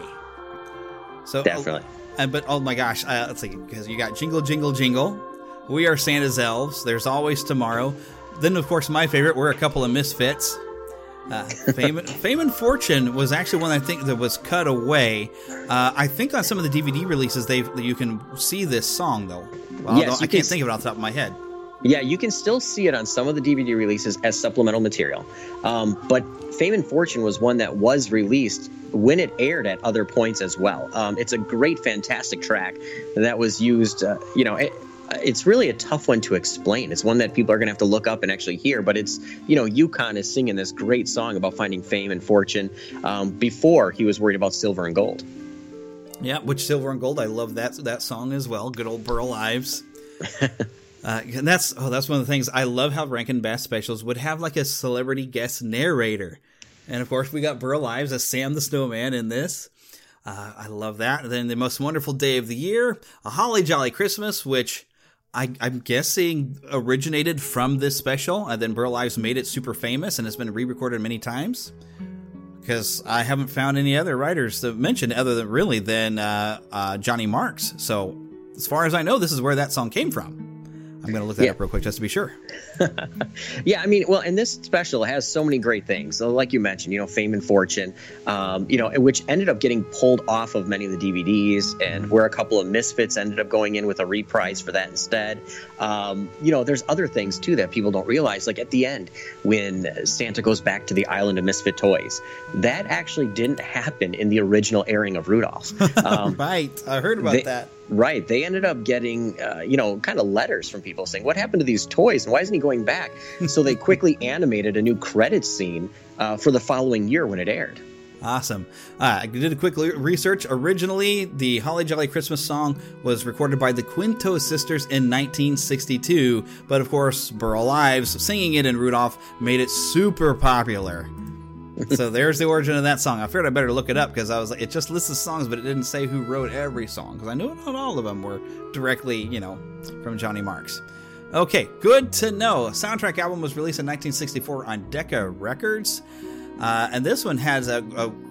So Definitely. But oh my gosh, let's see, because you got Jingle, Jingle, Jingle, We Are Santa's Elves, There's Always Tomorrow. Then, of course, my favorite, We're a Couple of Misfits. Fame and Fortune was actually one I think that was cut away. I think on some of the DVD releases you can see this song though. Yes, I can't think of it off the top of my head. Yeah, you can still see it on some of the DVD releases as supplemental material. But Fame and Fortune was one that was released when it aired at other points as well. It's a great, fantastic track that was used. It's really a tough one to explain. It's one that people are going to have to look up and actually hear. But it's, Yukon is singing this great song about finding fame and fortune before he was worried about silver and gold. Yeah, which Silver and Gold, I love that song as well. Good old Burl Ives. And that's one of the things. I love how Rankin Bass specials would have like a celebrity guest narrator. And of course, we got Burl Ives as Sam the Snowman in this. I love that. And then The Most Wonderful Day of the Year, A Holly Jolly Christmas, which I'm guessing originated from this special, and then Burl Ives made it super famous and has been re-recorded many times. Because I haven't found any other writers that mentioned other than Johnny Marks. So as far as I know, this is where that song came from. I'm going to look that up real quick just to be sure. Yeah, and this special has so many great things. So like you mentioned, Fame and Fortune, which ended up getting pulled off of many of the DVDs, and where a couple of Misfits ended up going in with a reprise for that instead. There's other things, too, that people don't realize. Like at the end, when Santa goes back to the island of misfit toys, that actually didn't happen in the original airing of Rudolph. Right. I heard about that. Right. They ended up getting, kind of letters from people saying, what happened to these toys and why isn't he going back? So they quickly animated a new credits scene for the following year when it aired. Awesome. I did a quick research. Originally, the Holly Jolly Christmas song was recorded by the Quinto Sisters in 1962. But of course, Burl Ives singing it in Rudolph made it super popular. So there's the origin of that song. I figured I better look it up because I was like, it just lists the songs, but it didn't say who wrote every song. Because I know not all of them were directly, from Johnny Marks. Okay, good to know. A soundtrack album was released in 1964 on Decca Records. And this one has a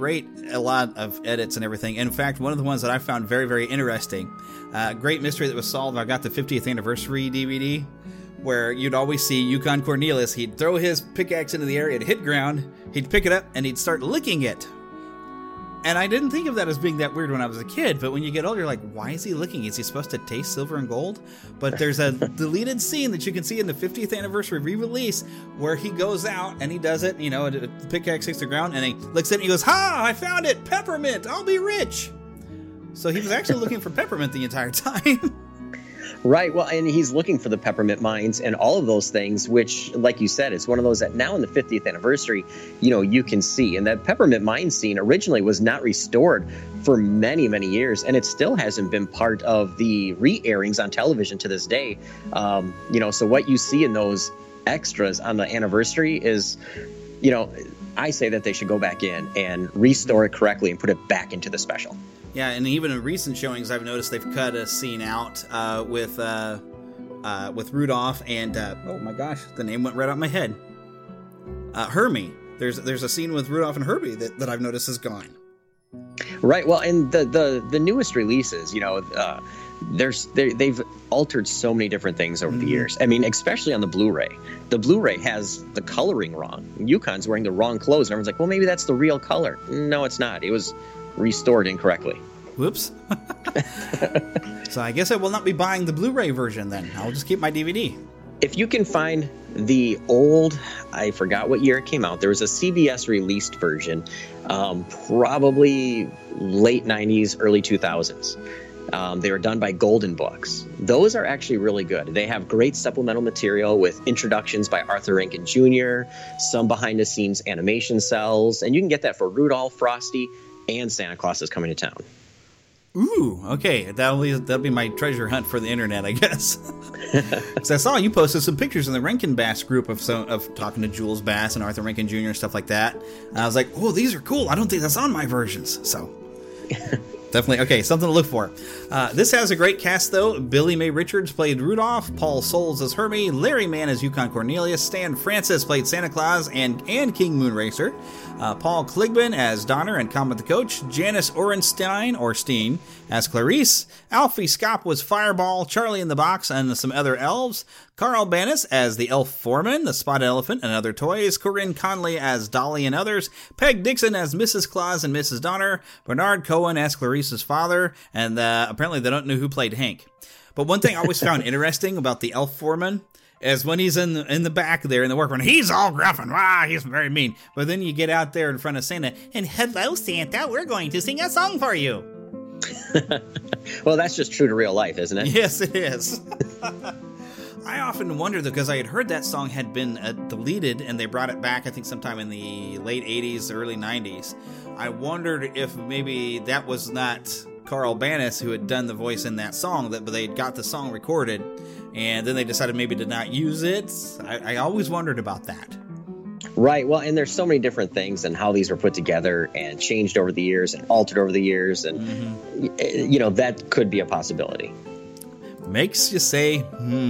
lot of edits and everything. In fact, one of the ones that I found very, very interesting, great mystery that was solved. I got the 50th anniversary DVD, where you'd always see Yukon Cornelius. He'd throw his pickaxe into the air, it'd hit ground, he'd pick it up, and he'd start licking it. And I didn't think of that as being that weird when I was a kid, but when you get older, you're like, why is he licking? Is he supposed to taste silver and gold? But there's a deleted scene that you can see in the 50th anniversary re-release where he goes out and he does it, the pickaxe hits the ground, and he licks it and he goes, ha, I found it, peppermint, I'll be rich. So he was actually looking for peppermint the entire time. Right. Well, and he's looking for the peppermint mines and all of those things, which, like you said, it's one of those that now in the 50th anniversary, you can see. And that peppermint mine scene originally was not restored for many, many years, and it still hasn't been part of the re-airings on television to this day. So what you see in those extras on the anniversary is, I say that they should go back in and restore it correctly and put it back into the special. Yeah, and even in recent showings, I've noticed they've cut a scene out with Rudolph and oh my gosh, the name went right out of my head. Hermie. There's a scene with Rudolph and Herbie that I've noticed is gone. Right. Well, and the newest releases, they've altered so many different things over the years. Especially on the Blu-ray. The Blu-ray has the coloring wrong. Yukon's wearing the wrong clothes, and everyone's like, well, maybe that's the real color. No, it's not. It was restored incorrectly. Whoops. So I guess I will not be buying the Blu-ray version then. I'll just keep my DVD. If you can find the old, I forgot what year it came out. There was a CBS released version, probably late 90s, early 2000s. They were done by Golden Books. Those are actually really good. They have great supplemental material with introductions by Arthur Rankin Jr., some behind-the-scenes animation cells, and you can get that for Rudolph, Frosty, and Santa Claus is Coming to Town. Ooh, okay. That'll be my treasure hunt for the internet, I guess. Because I saw you posted some pictures in the Rankin Bass group of talking to Jules Bass and Arthur Rankin Jr. and stuff like that. And I was like, oh, these are cool. I don't think that's on my versions. So Definitely. Okay, something to look for. This has a great cast, though. Billy Mae Richards played Rudolph, Paul Soles as Hermie, Larry Mann as Yukon Cornelius, Stan Francis played Santa Claus and King Moonracer, Paul Kligman as Donner and Comet the Coach, Janice Orenstein, or Steen, as Clarice, Alfie Scott was Fireball, Charlie in the Box, and some other elves, Carl Banis as the Elf Foreman, the Spotted Elephant and other toys, Corinne Conley as Dolly and others, Peg Dixon as Mrs. Claus and Mrs. Donner, Bernard Cohen as Clarice's father, and apparently they don't know who played Hank. But one thing I always found interesting about the Elf Foreman is when he's in the back there in the workroom, he's all gruff and he's very mean. But then you get out there in front of Santa, and hello, Santa, we're going to sing a song for you. Well, that's just true to real life, isn't it? Yes, it is. I often wonder, though, because I had heard that song had been deleted, and they brought it back, I think, sometime in the late 80s, early 90s. I wondered if maybe that was not Carl Banis who had done the voice in that song, but they got the song recorded, and then they decided maybe to not use it. I always wondered about that. Right. Well, and there's so many different things and how these were put together and changed over the years and altered over the years. And, that could be a possibility. Makes you say,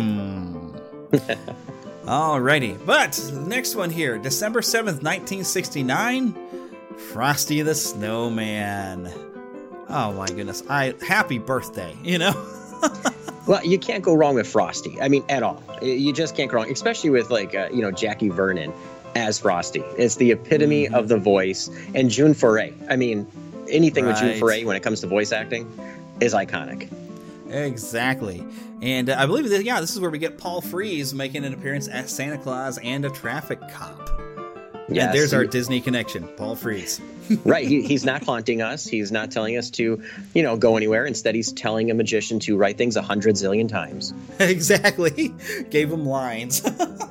Alrighty. But the next one here, December 7th, 1969, Frosty the Snowman. Oh my goodness. Happy birthday, Well, you can't go wrong with Frosty. I mean, at all. You just can't go wrong, especially with Jackie Vernon as Frosty. It's the epitome of the voice. And June Foray. I mean, anything with June Foray when it comes to voice acting is iconic. Exactly. And I believe that, this is where we get Paul Frees making an appearance as Santa Claus and a traffic cop. Yes. And there's our Disney connection, Paul Frees. Right. He's not haunting us. He's not telling us to, go anywhere. Instead, he's telling a magician to write things 100 zillion times. Exactly. Gave him lines.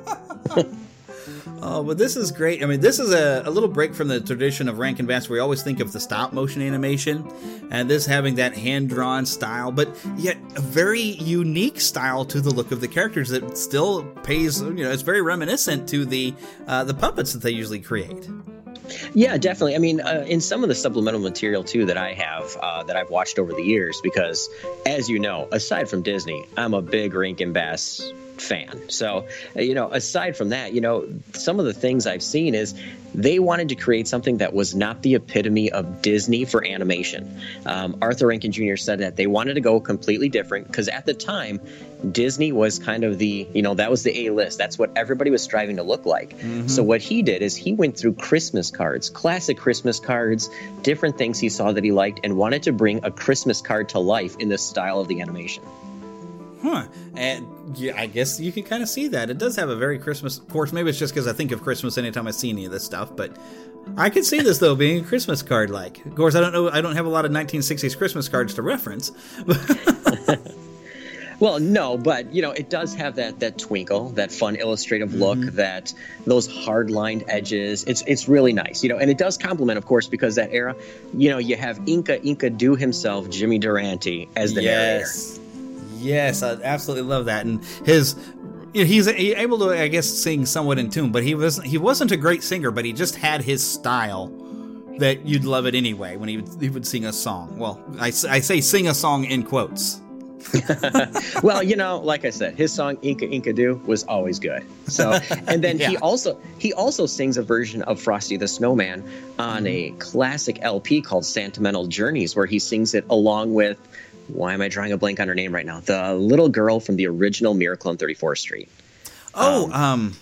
Oh, but this is great. I mean, this is a little break from the tradition of Rankin Bass where we always think of the stop motion animation, and this having that hand-drawn style, but yet a very unique style to the look of the characters that still pays, it's very reminiscent to the puppets that they usually create. Yeah, definitely. I mean, in some of the supplemental material, too, that I have, that I've watched over the years, because, as you know, aside from Disney, I'm a big Rankin Bass fan. So, aside from that, some of the things I've seen is they wanted to create something that was not the epitome of Disney for animation. Arthur Rankin Jr. said that they wanted to go completely different because at the time, Disney was kind of the, that was the A-list. That's what everybody was striving to look like. Mm-hmm. So what he did is he went through Christmas cards, classic Christmas cards, different things he saw that he liked, and wanted to bring a Christmas card to life in the style of the animation. Huh. And yeah, I guess you can kind of see that. It does have a very Christmas, of course, maybe it's just because I think of Christmas anytime I see any of this stuff, but I could see this, though, being a Christmas card-like. Of course, I don't have a lot of 1960s Christmas cards to reference. Well, no, but, it does have that twinkle, that fun illustrative look, that those hard-lined edges. It's really nice, and it does complement, of course, because that era, you have Inca Do himself, Jimmy Durante, as the narrator. Yes, I absolutely love that. And he's able to, I guess, sing somewhat in tune, but he wasn't a great singer, but he just had his style that you'd love it anyway when he would sing a song. Well, I say sing a song in quotes. Well, like I said, his song Inca Do was always good. So, and then he also sings a version of Frosty the Snowman on a classic LP called Sentimental Journeys, where he sings it along with, why am I drawing a blank on her name right now? The little girl from the original Miracle on 34th Street. Drawing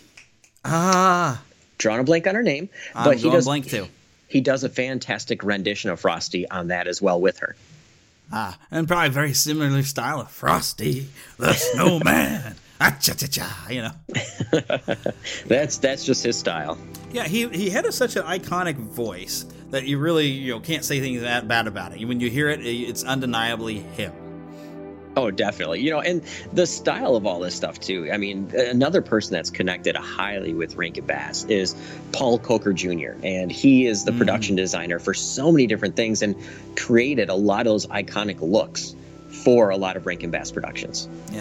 a blank on her name, but he does blank too. He does a fantastic rendition of Frosty on that as well with her. And probably very similar style of Frosty the Snowman. Cha-cha-cha, That's just his style. Yeah, he had such an iconic voice that you really can't say anything that bad about it. When you hear it, it's undeniably him. Oh, definitely. And the style of all this stuff, too. I mean, another person that's connected highly with Rankin Bass is Paul Coker Jr., and he is the production designer for so many different things and created a lot of those iconic looks for a lot of Rankin Bass productions. Yeah.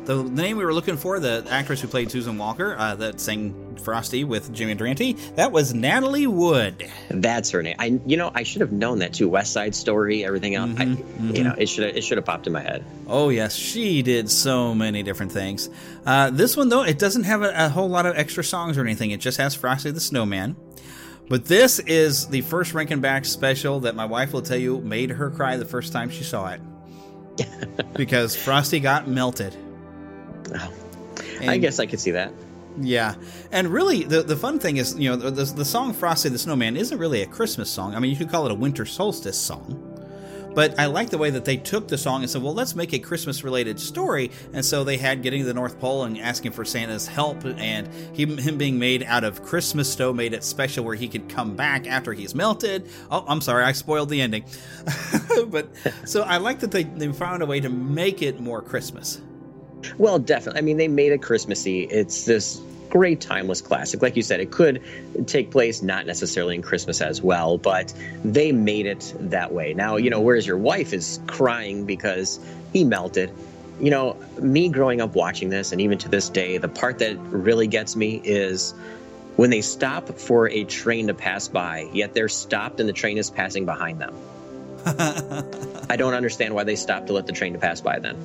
the name we were looking for, the actress who played Susan Walker, that sang Frosty with Jimmy Durante, that was Natalie Wood. That's her name. I should have known that too. West Side Story, everything else. It should have popped in my head. Oh yes, she did so many different things. This one though, it doesn't have a whole lot of extra songs or anything. It just has Frosty the Snowman. But this is the first Rankin Bass special that my wife will tell you made her cry the first time she saw it. Because Frosty got melted. Oh, I guess I could see that. Yeah. And really, the fun thing is, the song Frosty the Snowman isn't really a Christmas song. I mean, you could call it a winter solstice song. But I like the way that they took the song and said, well, let's make a Christmas-related story. And so they had getting to the North Pole and asking for Santa's help, and him being made out of Christmas dough made it special where he could come back after he's melted. Oh, I'm sorry, I spoiled the ending. But so I like that they found a way to make it more Christmas. Well, definitely. I mean, they made it Christmassy. It's this great timeless classic. Like you said, it could take place not necessarily in Christmas as well, but they made it that way. Now, whereas your wife is crying because he melted, me growing up watching this, and even to this day, the part that really gets me is when they stop for a train to pass by, yet they're stopped and the train is passing behind them. I don't understand why they stopped to let the train to pass by then.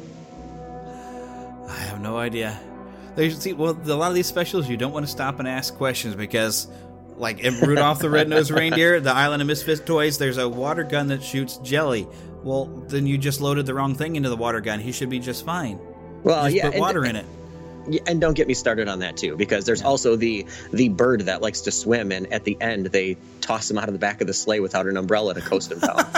I have no idea. A lot of these specials, you don't want to stop and ask questions because, like in Rudolph the Red-Nosed Reindeer, the Island of Misfit Toys, there's a water gun that shoots jelly. Well, then you just loaded the wrong thing into the water gun. He should be just fine. Well, just put water in it. Yeah, and don't get me started on that too, because there's also the bird that likes to swim, and at the end they toss him out of the back of the sleigh without an umbrella to coast him down.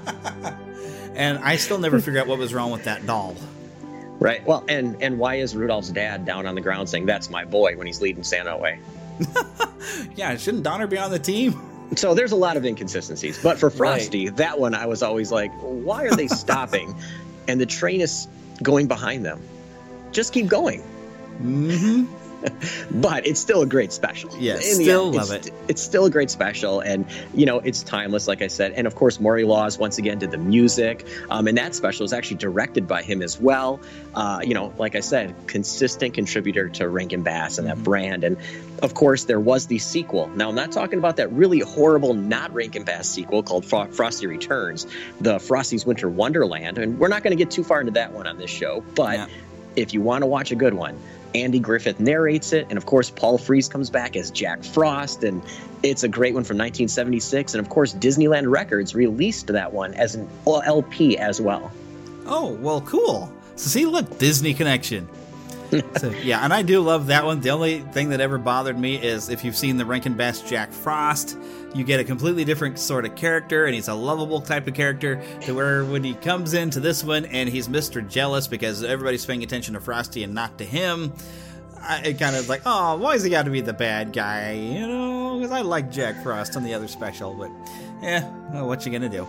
And I still never figure out what was wrong with that doll. Right. Well, and why is Rudolph's dad down on the ground saying, "That's my boy," when he's leading Santa away? Yeah, shouldn't Donner be on the team? So there's a lot of inconsistencies. But for Frosty, that one I was always like, why are they stopping? And the train is going behind them. Just keep going. Mm-hmm. But it's still a great special. Yes, still love it. It's still a great special, and it's timeless, like I said. And of course, Maury Laws once again did the music, and that special is actually directed by him as well. Like I said, consistent contributor to Rankin Bass and that brand. And of course, there was the sequel. Now, I'm not talking about that really horrible, not Rankin Bass sequel called Frosty Returns, the Frosty's Winter Wonderland, and we're not going to get too far into that one on this show. But if you want to watch a good one, Andy Griffith narrates it, and of course Paul Frees comes back as Jack Frost, and it's a great one from 1976. And of course Disneyland Records released that one as an LP as well. Oh, well, cool. So see, look, Disney connection. So, yeah, and I do love that one. The only thing that ever bothered me is if you've seen the Rankin Bass Jack Frost, you get a completely different sort of character, and he's a lovable type of character, to where when he comes into this one and he's Mr. Jealous because everybody's paying attention to Frosty and not to him, it kind of like, oh, why has he got to be the bad guy? Because I like Jack Frost on the other special, but what you gonna do?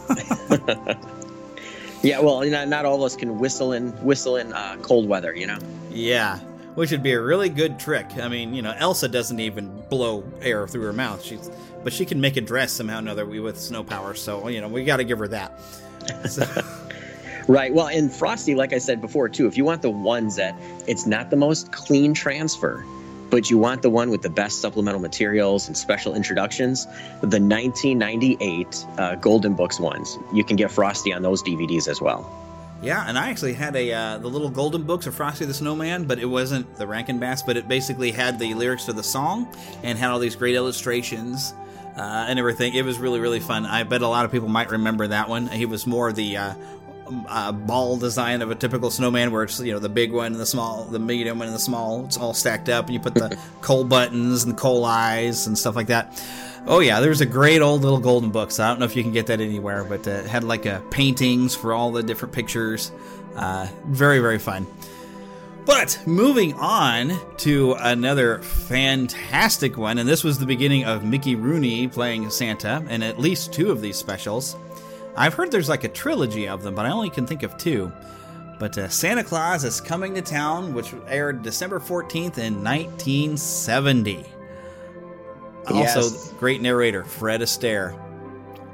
Yeah, well, not all of us can whistle in cold weather, Yeah, which would be a really good trick. I mean, Elsa doesn't even blow air through her mouth. But she can make a dress somehow or another with snow power. So, we got to give her that. So. Right. Well, and Frosty, like I said before, too, if you want the ones that it's not the most clean transfer, but you want the one with the best supplemental materials and special introductions, the 1998 Golden Books ones, you can get Frosty on those DVDs as well. Yeah, and I actually had the little Golden Books of Frosty the Snowman, but it wasn't the Rankin Bass, but it basically had the lyrics to the song and had all these great illustrations and everything. It was really, really fun. I bet a lot of people might remember that one. He was more the ball design of a typical snowman, where it's the big one and the small, the medium one and the small. It's all stacked up, and you put the coal buttons and coal eyes and stuff like that. Oh yeah, there's a great old little Golden Books. I don't know if you can get that anywhere, but it had like paintings for all the different pictures. Very, very fun. But moving on to another fantastic one, and this was the beginning of Mickey Rooney playing Santa in at least two of these specials. I've heard there's like a trilogy of them, but I only can think of two. But Santa Claus is Coming to Town, which aired December 14th in 1970. Yes. Also, great narrator, Fred Astaire.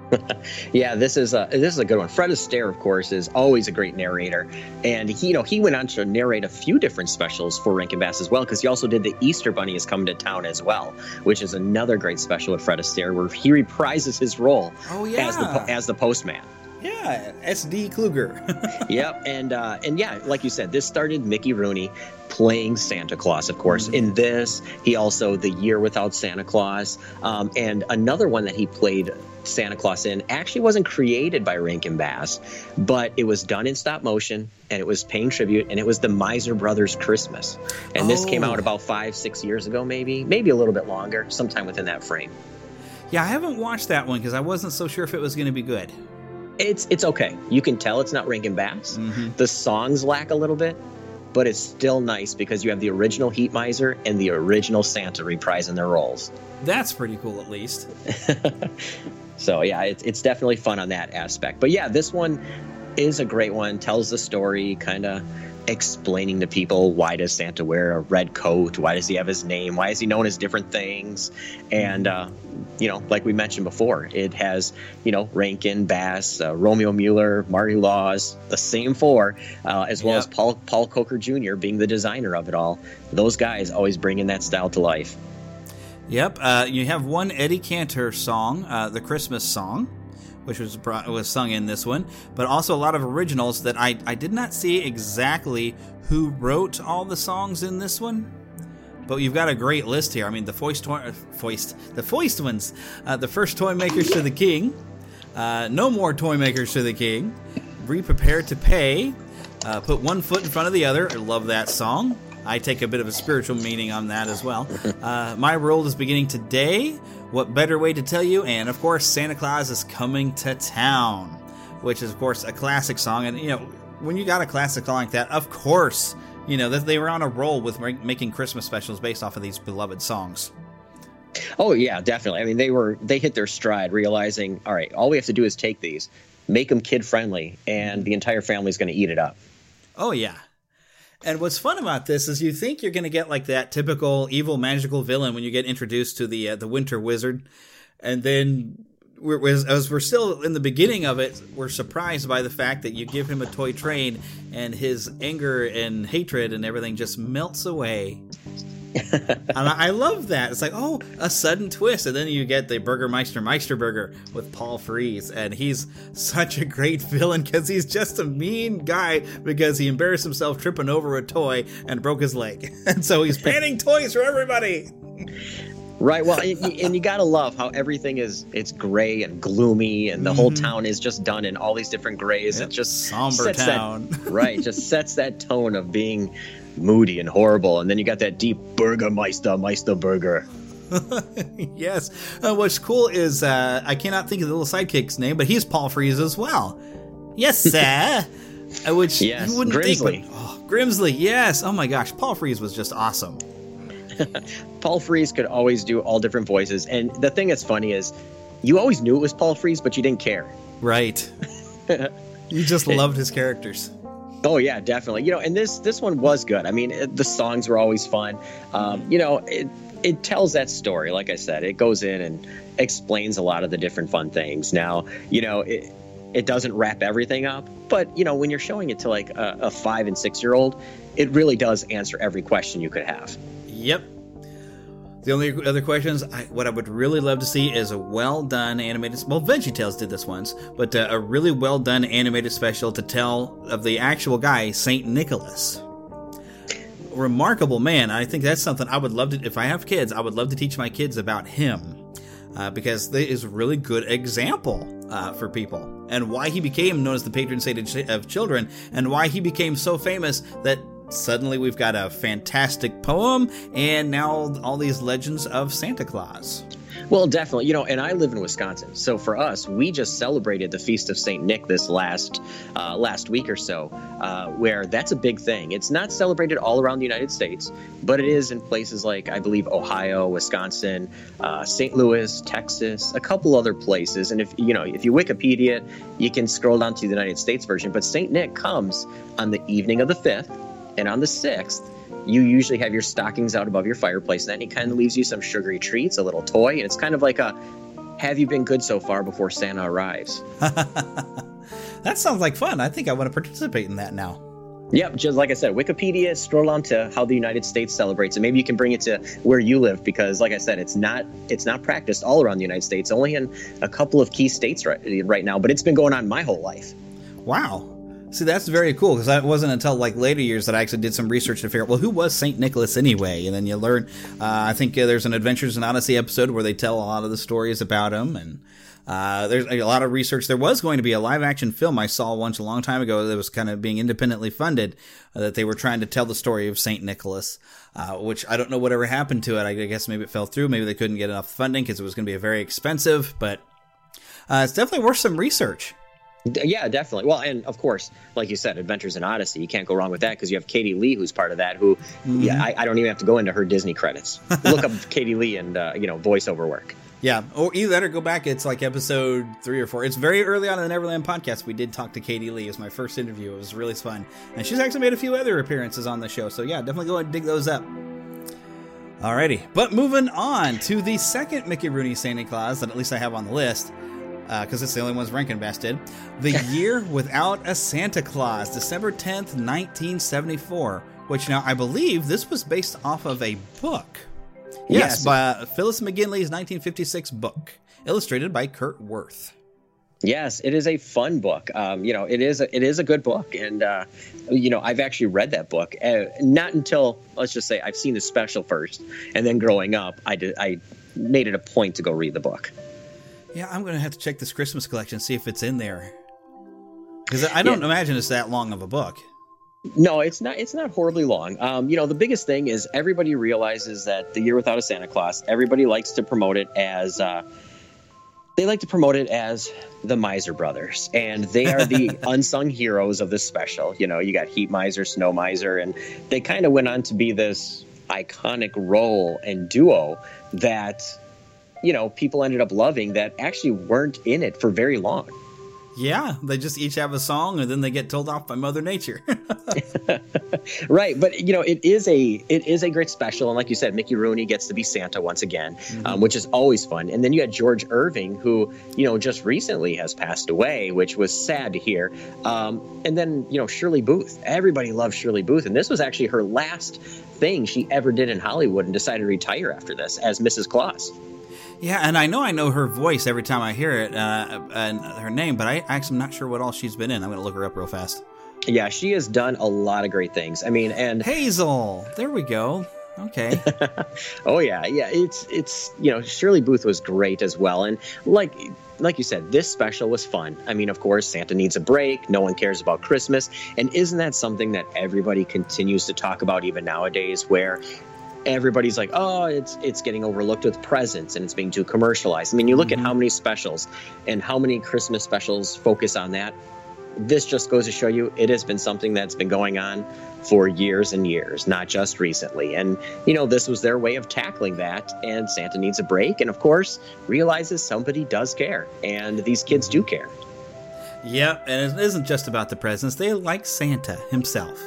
Yeah, this is a good one. Fred Astaire, of course, is always a great narrator, and he went on to narrate a few different specials for Rankin Bass as well, because he also did The Easter Bunny Is Coming to Town as well, which is another great special with Fred Astaire, where he reprises his role as the postman. Yeah, S.D. Kluger. Yep, and yeah, like you said, this started Mickey Rooney playing Santa Claus, of course. In this, he also The Year Without Santa Claus, and another one that he played Santa Claus in actually wasn't created by Rankin Bass, but it was done in stop motion, and it was paying tribute, and it was the Miser Brothers Christmas. And this came out about 5-6 years ago, maybe a little bit longer, sometime within that frame. Yeah, I haven't watched that one because I wasn't so sure if it was going to be good. It's okay. You can tell it's not Rankin Bass. Mm-hmm. The songs lack a little bit, but it's still nice because you have the original Heat Miser and the original Santa reprising their roles. That's pretty cool, at least. So, yeah, it's definitely fun on that aspect. But, yeah, this one is a great one. Tells the story, kind of explaining to people, why does Santa wear a red coat? Why does he have his name? Why is he known as different things? And, like we mentioned before, it has, Rankin, Bass, Romeo Mueller, Marty Laws, the same four, as well as Paul Coker Jr. being the designer of it all. Those guys always bringing that style to life. Yep. You have one Eddie Cantor song, the Christmas song, which was sung in this one, but also a lot of originals that I did not see exactly who wrote all the songs in this one. But you've got a great list here. I mean, the Foist ones, the First Toy Makers to the King, No More Toy Makers to the King, Be Prepared to Pay, Put One Foot in Front of the Other. I love that song. I take a bit of a spiritual meaning on that as well. My World is Beginning Today, What Better Way to Tell You, and of course, Santa Claus is Coming to Town, which is of course a classic song. And when you got a classic song like that, of course, they were on a roll with making Christmas specials based off of these beloved songs. Oh yeah, definitely. I mean, they hit their stride, realizing, all right, all we have to do is take these, make them kid friendly, and the entire family's going to eat it up. Oh yeah. And what's fun about this is you think you're going to get like that typical evil magical villain when you get introduced to the Winter Wizard, and then as we're still in the beginning of it, we're surprised by the fact that you give him a toy train, and his anger and hatred and everything just melts away. And I love that. It's like, oh, a sudden twist, and then you get the Burgermeister Meisterburger with Paul Frees, and he's such a great villain because he's just a mean guy because he embarrassed himself tripping over a toy and broke his leg, and so he's banning toys for everybody. Right. Well, and you gotta love how everything it's gray and gloomy, and the whole town is just done in all these different grays. It just somber town, right? Just sets that tone of being moody and horrible, and then you got that deep Meisterburger. Yes. What's cool is I cannot think of the little sidekick's name, but he's Paul Frees as well. Yes, sir. Which you wouldn't Grimsley. think, but Grimsley. Yes. Oh my gosh, Paul Frees was just awesome. Paul Frees could always do all different voices, and the thing that's funny is you always knew it was Paul Frees, but you didn't care. Right. You just loved his characters. Oh yeah, definitely. And this one was good. I mean, the songs were always fun. It tells that story. Like I said, it goes in and explains a lot of the different fun things. Now, it doesn't wrap everything up, but when you're showing it to like a 5 and 6 year old, it really does answer every question you could have. Yep. The only other questions, what I would really love to see is a well-done animated... Well, VeggieTales did this once, but a really well-done animated special to tell of the actual guy, St. Nicholas. Remarkable man. I think that's something I would love to... If I have kids, I would love to teach my kids about him. Because it is a really good example for people. And why he became known as the patron saint of children, and why he became so famous that... Suddenly we've got a fantastic poem, and now all these legends of Santa Claus. Well, definitely. And I live in Wisconsin, so for us, we just celebrated the Feast of St. Nick this last week or so, where that's a big thing. It's not celebrated all around the United States, but it is in places like, I believe, Ohio, Wisconsin, St. Louis, Texas, a couple other places. And if you Wikipedia, you can scroll down to the United States version, but St. Nick comes on the evening of the 5th. And on the 6th, you usually have your stockings out above your fireplace, and then he kind of leaves you some sugary treats, a little toy, and it's kind of like Have you been good so far before Santa arrives? That sounds like fun. I think I want to participate in that now. Yep, just like I said, Wikipedia, scroll on to how the United States celebrates, and maybe you can bring it to where you live, because like I said, it's not practiced all around the United States, only in a couple of key states right now, but it's been going on my whole life. Wow. See, that's very cool, because it wasn't until like later years that I actually did some research to figure out, well, who was St. Nicholas anyway? And then you learn, I think there's an Adventures in Odyssey episode where they tell a lot of the stories about him, and there's a lot of research. There was going to be a live-action film I saw once a long time ago that was kind of being independently funded, that they were trying to tell the story of St. Nicholas, which I don't know whatever happened to it. I guess maybe it fell through. Maybe they couldn't get enough funding because it was going to be very expensive, but it's definitely worth some research. Yeah, definitely. Well, and of course, like you said, Adventures in Odyssey, you can't go wrong with that, because you have Katie Lee, who's part of that, who, yeah, I don't even have to go into her Disney credits. Look up Katie Lee and, voiceover work. Yeah, or either that or go back. It's like episode 3 or 4. It's very early on in the Neverland podcast. We did talk to Katie Lee. It was my first interview. It was really fun. And she's actually made a few other appearances on the show. So yeah, definitely go and dig those up. Alrighty, but moving on to the second Mickey Rooney Santa Claus that at least I have on the list, because it's the only ones Rankin Bass did. The Year Without a Santa Claus, December 10th, 1974, which now I believe this was based off of a book. Yes, by Phyllis McGinley's 1956 book, illustrated by Kurt Worth. Yes, it is a fun book. It is a good book, and I've actually read that book. Not until, let's just say, I've seen the special first, and then growing up, I made it a point to go read the book. Yeah, I'm going to have to check this Christmas collection, see if it's in there, because I don't imagine it's that long of a book. No, it's not. It's not horribly long. The biggest thing is everybody realizes that The Year Without a Santa Claus, everybody likes to promote it as the Miser Brothers, and they are the unsung heroes of this special. You got Heat Miser, Snow Miser, and they kind of went on to be this iconic role and duo that, people ended up loving that actually weren't in it for very long. Yeah, they just each have a song, and then they get told off by Mother Nature. Right, but it is a great special, and like you said, Mickey Rooney gets to be Santa once again, which is always fun. And then you had George Irving, who just recently has passed away, which was sad to hear. And then Shirley Booth. Everybody loves Shirley Booth, and this was actually her last thing she ever did in Hollywood, and decided to retire after this as Mrs. Claus. Yeah, and I know her voice every time I hear it, and her name, but I actually am not sure what all she's been in. I'm going to look her up real fast. Yeah, she has done a lot of great things. I mean, and Hazel, there we go. Okay. Oh yeah, it's Shirley Booth was great as well, and like you said, this special was fun. I mean, of course, Santa needs a break. No one cares about Christmas, and isn't that something that everybody continues to talk about even nowadays, where everybody's like, oh, it's getting overlooked with presents and it's being too commercialized. I mean, you look at how many specials and how many Christmas specials focus on that. This just goes to show you it has been something that's been going on for years and years, not just recently. And, this was their way of tackling that. And Santa needs a break. And, of course, realizes somebody does care. And these kids do care. Yep. And it isn't just about the presents. They like Santa himself.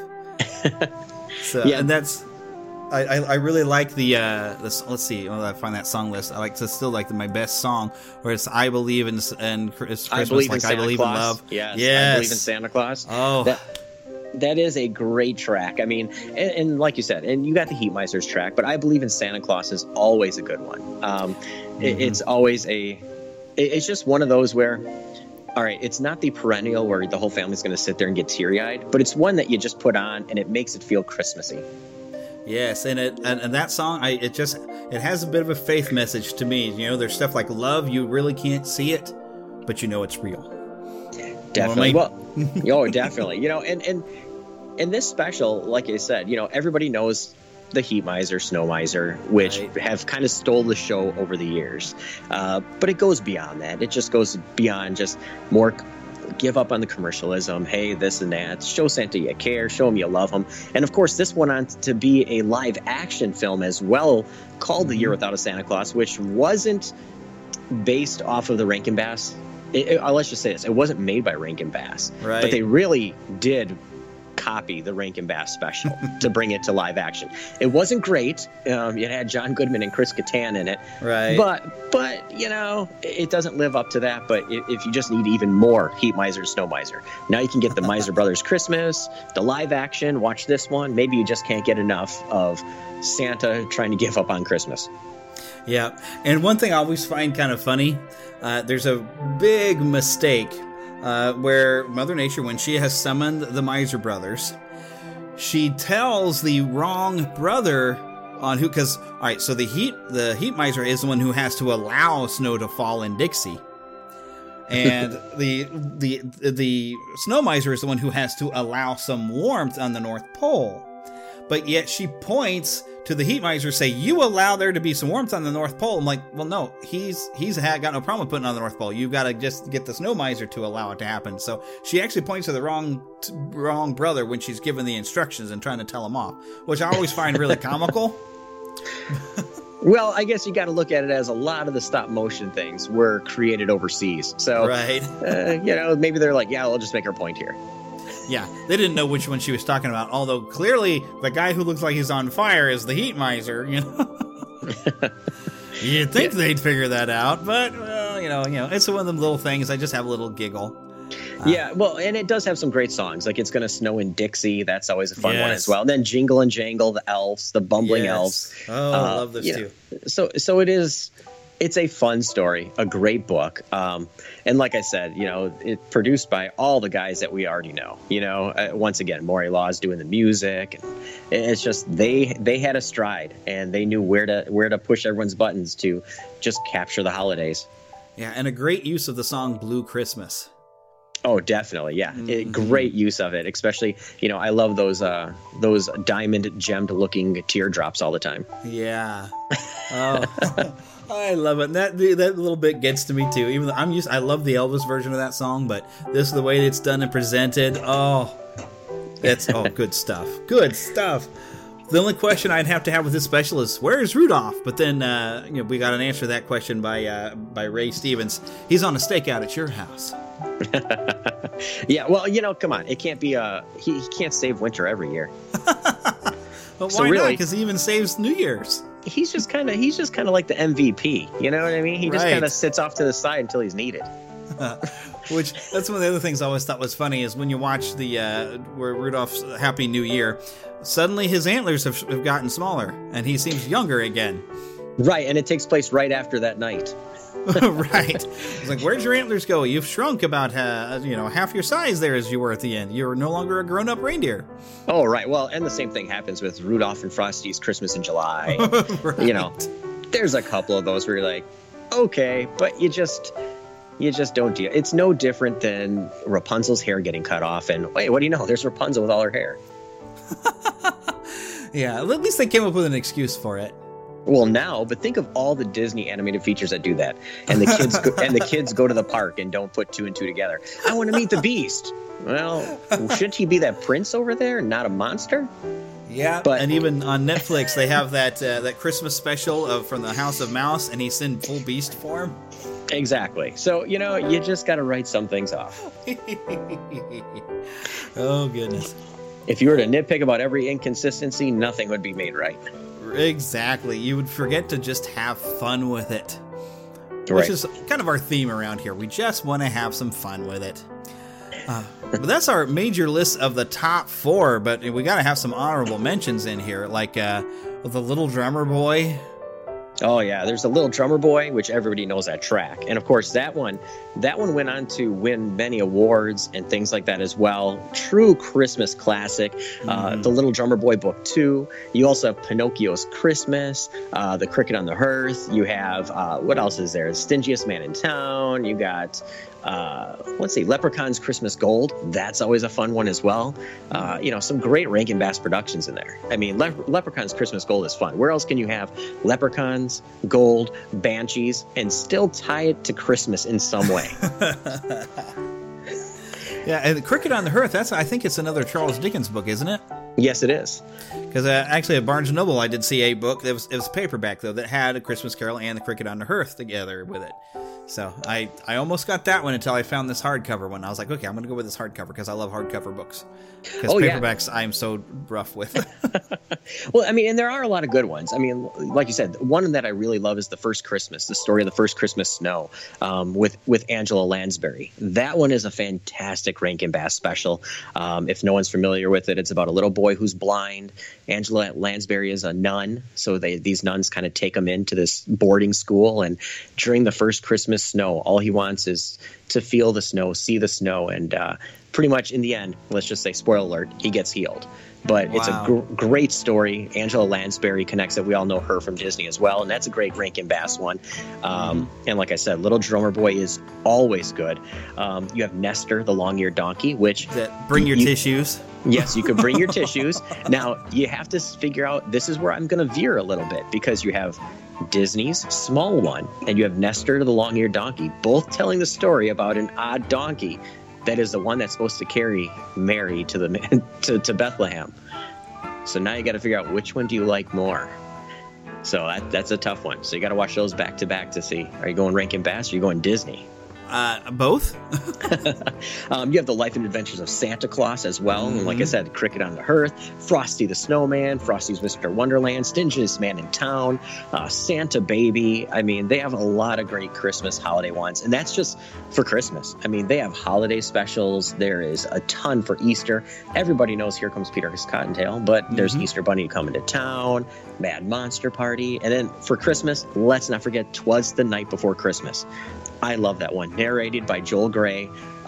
So, yeah. And that's... I really like the let's see, I find that song list. I like to still like my best song, where it's I believe in Christmas, I believe in love. Yes. I believe in Santa Claus. Oh, that is a great track. I mean, and like you said, and you got the Heat Misers track, but I believe in Santa Claus is always a good one. It's always it's just one of those where, all right, it's not the perennial where the whole family's going to sit there and get teary-eyed, but it's one that you just put on and it makes it feel Christmassy. Yes, and that song, it has a bit of a faith message to me. There's stuff like love, you really can't see it, but it's real. Definitely. Well, definitely. And this special, like I said, everybody knows the Heat Miser, Snow Miser, which have kind of stole the show over the years. But it goes beyond that. It just goes beyond just more give up on the commercialism. Hey, this and that. Show Santa you care. Show him you love him. And of course, this went on to be a live action film as well, called The Year Without a Santa Claus, which wasn't based off of the Rankin Bass. Let's just say this: it wasn't made by Rankin Bass, right? But they really did copy the Rankin Bass special to bring it to live action. It wasn't great. It had John Goodman and Chris Kattan in it. Right. But you know, it doesn't live up to that. But if you just need even more Heat Miser, Snow Miser, now you can get the Miser Brothers Christmas, the live action, watch this one. Maybe you just can't get enough of Santa trying to give up on Christmas. Yeah. And one thing I always find kind of funny, there's a big mistake where Mother Nature, when she has summoned the Miser Brothers, she tells the wrong brother on who, because, all right, so the Heat Miser is the one who has to allow snow to fall in Dixie. And the Snow Miser is the one who has to allow some warmth on the North Pole. But yet she points to the Heat Miser, say, you allow there to be some warmth on the North Pole. I'm like, well, no, he's got no problem with putting it on the North Pole. You've got to just get the Snow Miser to allow it to happen. So she actually points to the wrong brother when she's given the instructions and trying to tell him off, which I always find really comical. Well, I guess you got to look at it as a lot of the stop motion things were created overseas. So, right. You know, maybe they're like, yeah, we'll just make our point here. Yeah, they didn't know which one she was talking about, although clearly the guy who looks like he's on fire is the Heat Miser, you know? You'd think they'd figure that out, but, well, you know, it's one of them little things. I just have a little giggle. Yeah, well, and it does have some great songs, like It's Gonna Snow in Dixie. That's always a fun one as well. And then Jingle and Jangle, the elves, the bumbling elves. Oh, I love this too. So it's a fun story, a great book. And like I said, you know, it's produced by all the guys that we already know. You know, once again, Maury Law's doing the music. And it's just they had a stride, and they knew where to push everyone's buttons to just capture the holidays. Yeah, and a great use of the song Blue Christmas. Oh, definitely. Yeah. Great use of it. Especially, you know, I love those diamond gemmed looking teardrops all the time. Yeah. Oh, I love it. That little bit gets to me too. Even though I love the Elvis version of that song, but this is the way it's done and presented. Oh, it's good stuff. Good stuff. The only question I'd have to have with this special is, where is Rudolph? But then, you know, we got an answer to that question by Ray Stevens. He's on a stakeout at your house. Yeah, well, you know, come on. It can't be he can't save winter every year. But why not? Because he even saves New Year's. He's just kind of like the MVP. You know what I mean? He just kind of sits off to the side until he's needed. Which, that's one of the other things I always thought was funny, is when you watch the where Rudolph's Happy New Year, suddenly his antlers have gotten smaller, and he seems younger again. Right, and it takes place right after that night. Right. It's like, where'd your antlers go? You've shrunk about half your size there as you were at the end. You're no longer a grown-up reindeer. Oh, right. Well, and the same thing happens with Rudolph and Frosty's Christmas in July. Right. You know, there's a couple of those where you're like, okay, but you just don't deal. It's no different than Rapunzel's hair getting cut off, and wait, what do you know? There's Rapunzel with all her hair. Yeah, at least they came up with an excuse for it. Well, now, but think of all the Disney animated features that do that, and the kids go to the park and don't put two and two together. I want to meet the Beast. Well, shouldn't he be that prince over there, not a monster? Yeah, and even on Netflix, they have that Christmas special from the House of Mouse, and he's in full Beast form. Exactly. So, you know, you just got to write some things off. Oh, goodness. If you were to nitpick about every inconsistency, nothing would be made right. Exactly. You would forget to just have fun with it. Right. Which is kind of our theme around here. We just want to have some fun with it. But that's our major list of the top 4, but we got to have some honorable mentions in here, like the Little Drummer Boy. Oh, yeah, there's a Little Drummer Boy, which everybody knows that track. And, of course, that one went on to win many awards and things like that as well. True Christmas classic. The Little Drummer Boy Book 2. You also have Pinocchio's Christmas, The Cricket on the Hearth. You have, what else is there? Stingiest Man in Town. You got... let's see, Leprechaun's Christmas Gold. That's always a fun one as well. You know, some great Rankin Bass productions in there. I mean, Leprechaun's Christmas Gold is fun. Where else can you have Leprechauns, Gold, Banshees, and still tie it to Christmas in some way? Yeah, and The Cricket on the Hearth, I think it's another Charles Dickens book, isn't it? Yes, it is. Because actually at Barnes & Noble I did see a book, it was a paperback though, that had A Christmas Carol and The Cricket on the Hearth together with it. So I almost got that one until I found this hardcover one. I was like, okay, I'm going to go with this hardcover because I love hardcover books. Because paperbacks I'm so rough with. Well, I mean, and there are a lot of good ones. I mean, like you said, one that I really love is The First Christmas, the story of the first Christmas snow, with Angela Lansbury. That one is a fantastic Rankin Bass special. If no one's familiar with it, it's about a little boy who's blind. Angela Lansbury is a nun, so these nuns kind of take him into this boarding school, and during the first Christmas snow, all he wants is to feel the snow, see the snow, and pretty much in the end, let's just say, spoiler alert, he gets healed. But It's a great story. Angela Lansbury connects it. We all know her from Disney as well, and that's a great Rankin Bass one. And like I said, Little Drummer Boy is always good. You have Nestor, the long-eared donkey, which... Bring your tissues. Yes, you could bring your tissues. Now, you have to figure out, this is where I'm going to veer a little bit, because you have Disney's Small One, and you have Nestor, the long-eared donkey, both telling the story about an odd donkey that is the one that's supposed to carry Mary to to Bethlehem. So now you got to figure out, which one do you like more? So that's a tough one. So you got to watch those back to back to see, are you going Rankin Bass or are you going Disney? Both. You have The Life and Adventures of Santa Claus as well. And like I said, Cricket on the Hearth, Frosty the Snowman, Frosty's Mr. Wonderland, Stingiest Man in Town, Santa Baby. I mean, they have a lot of great Christmas holiday ones. And that's just for Christmas. I mean, they have holiday specials. There is a ton for Easter. Everybody knows Here Comes Peter's Cottontail, but there's Easter Bunny Coming to Town, Mad Monster Party. And then for Christmas, let's not forget 'Twas the Night Before Christmas. I love that one. Narrated by Joel Grey,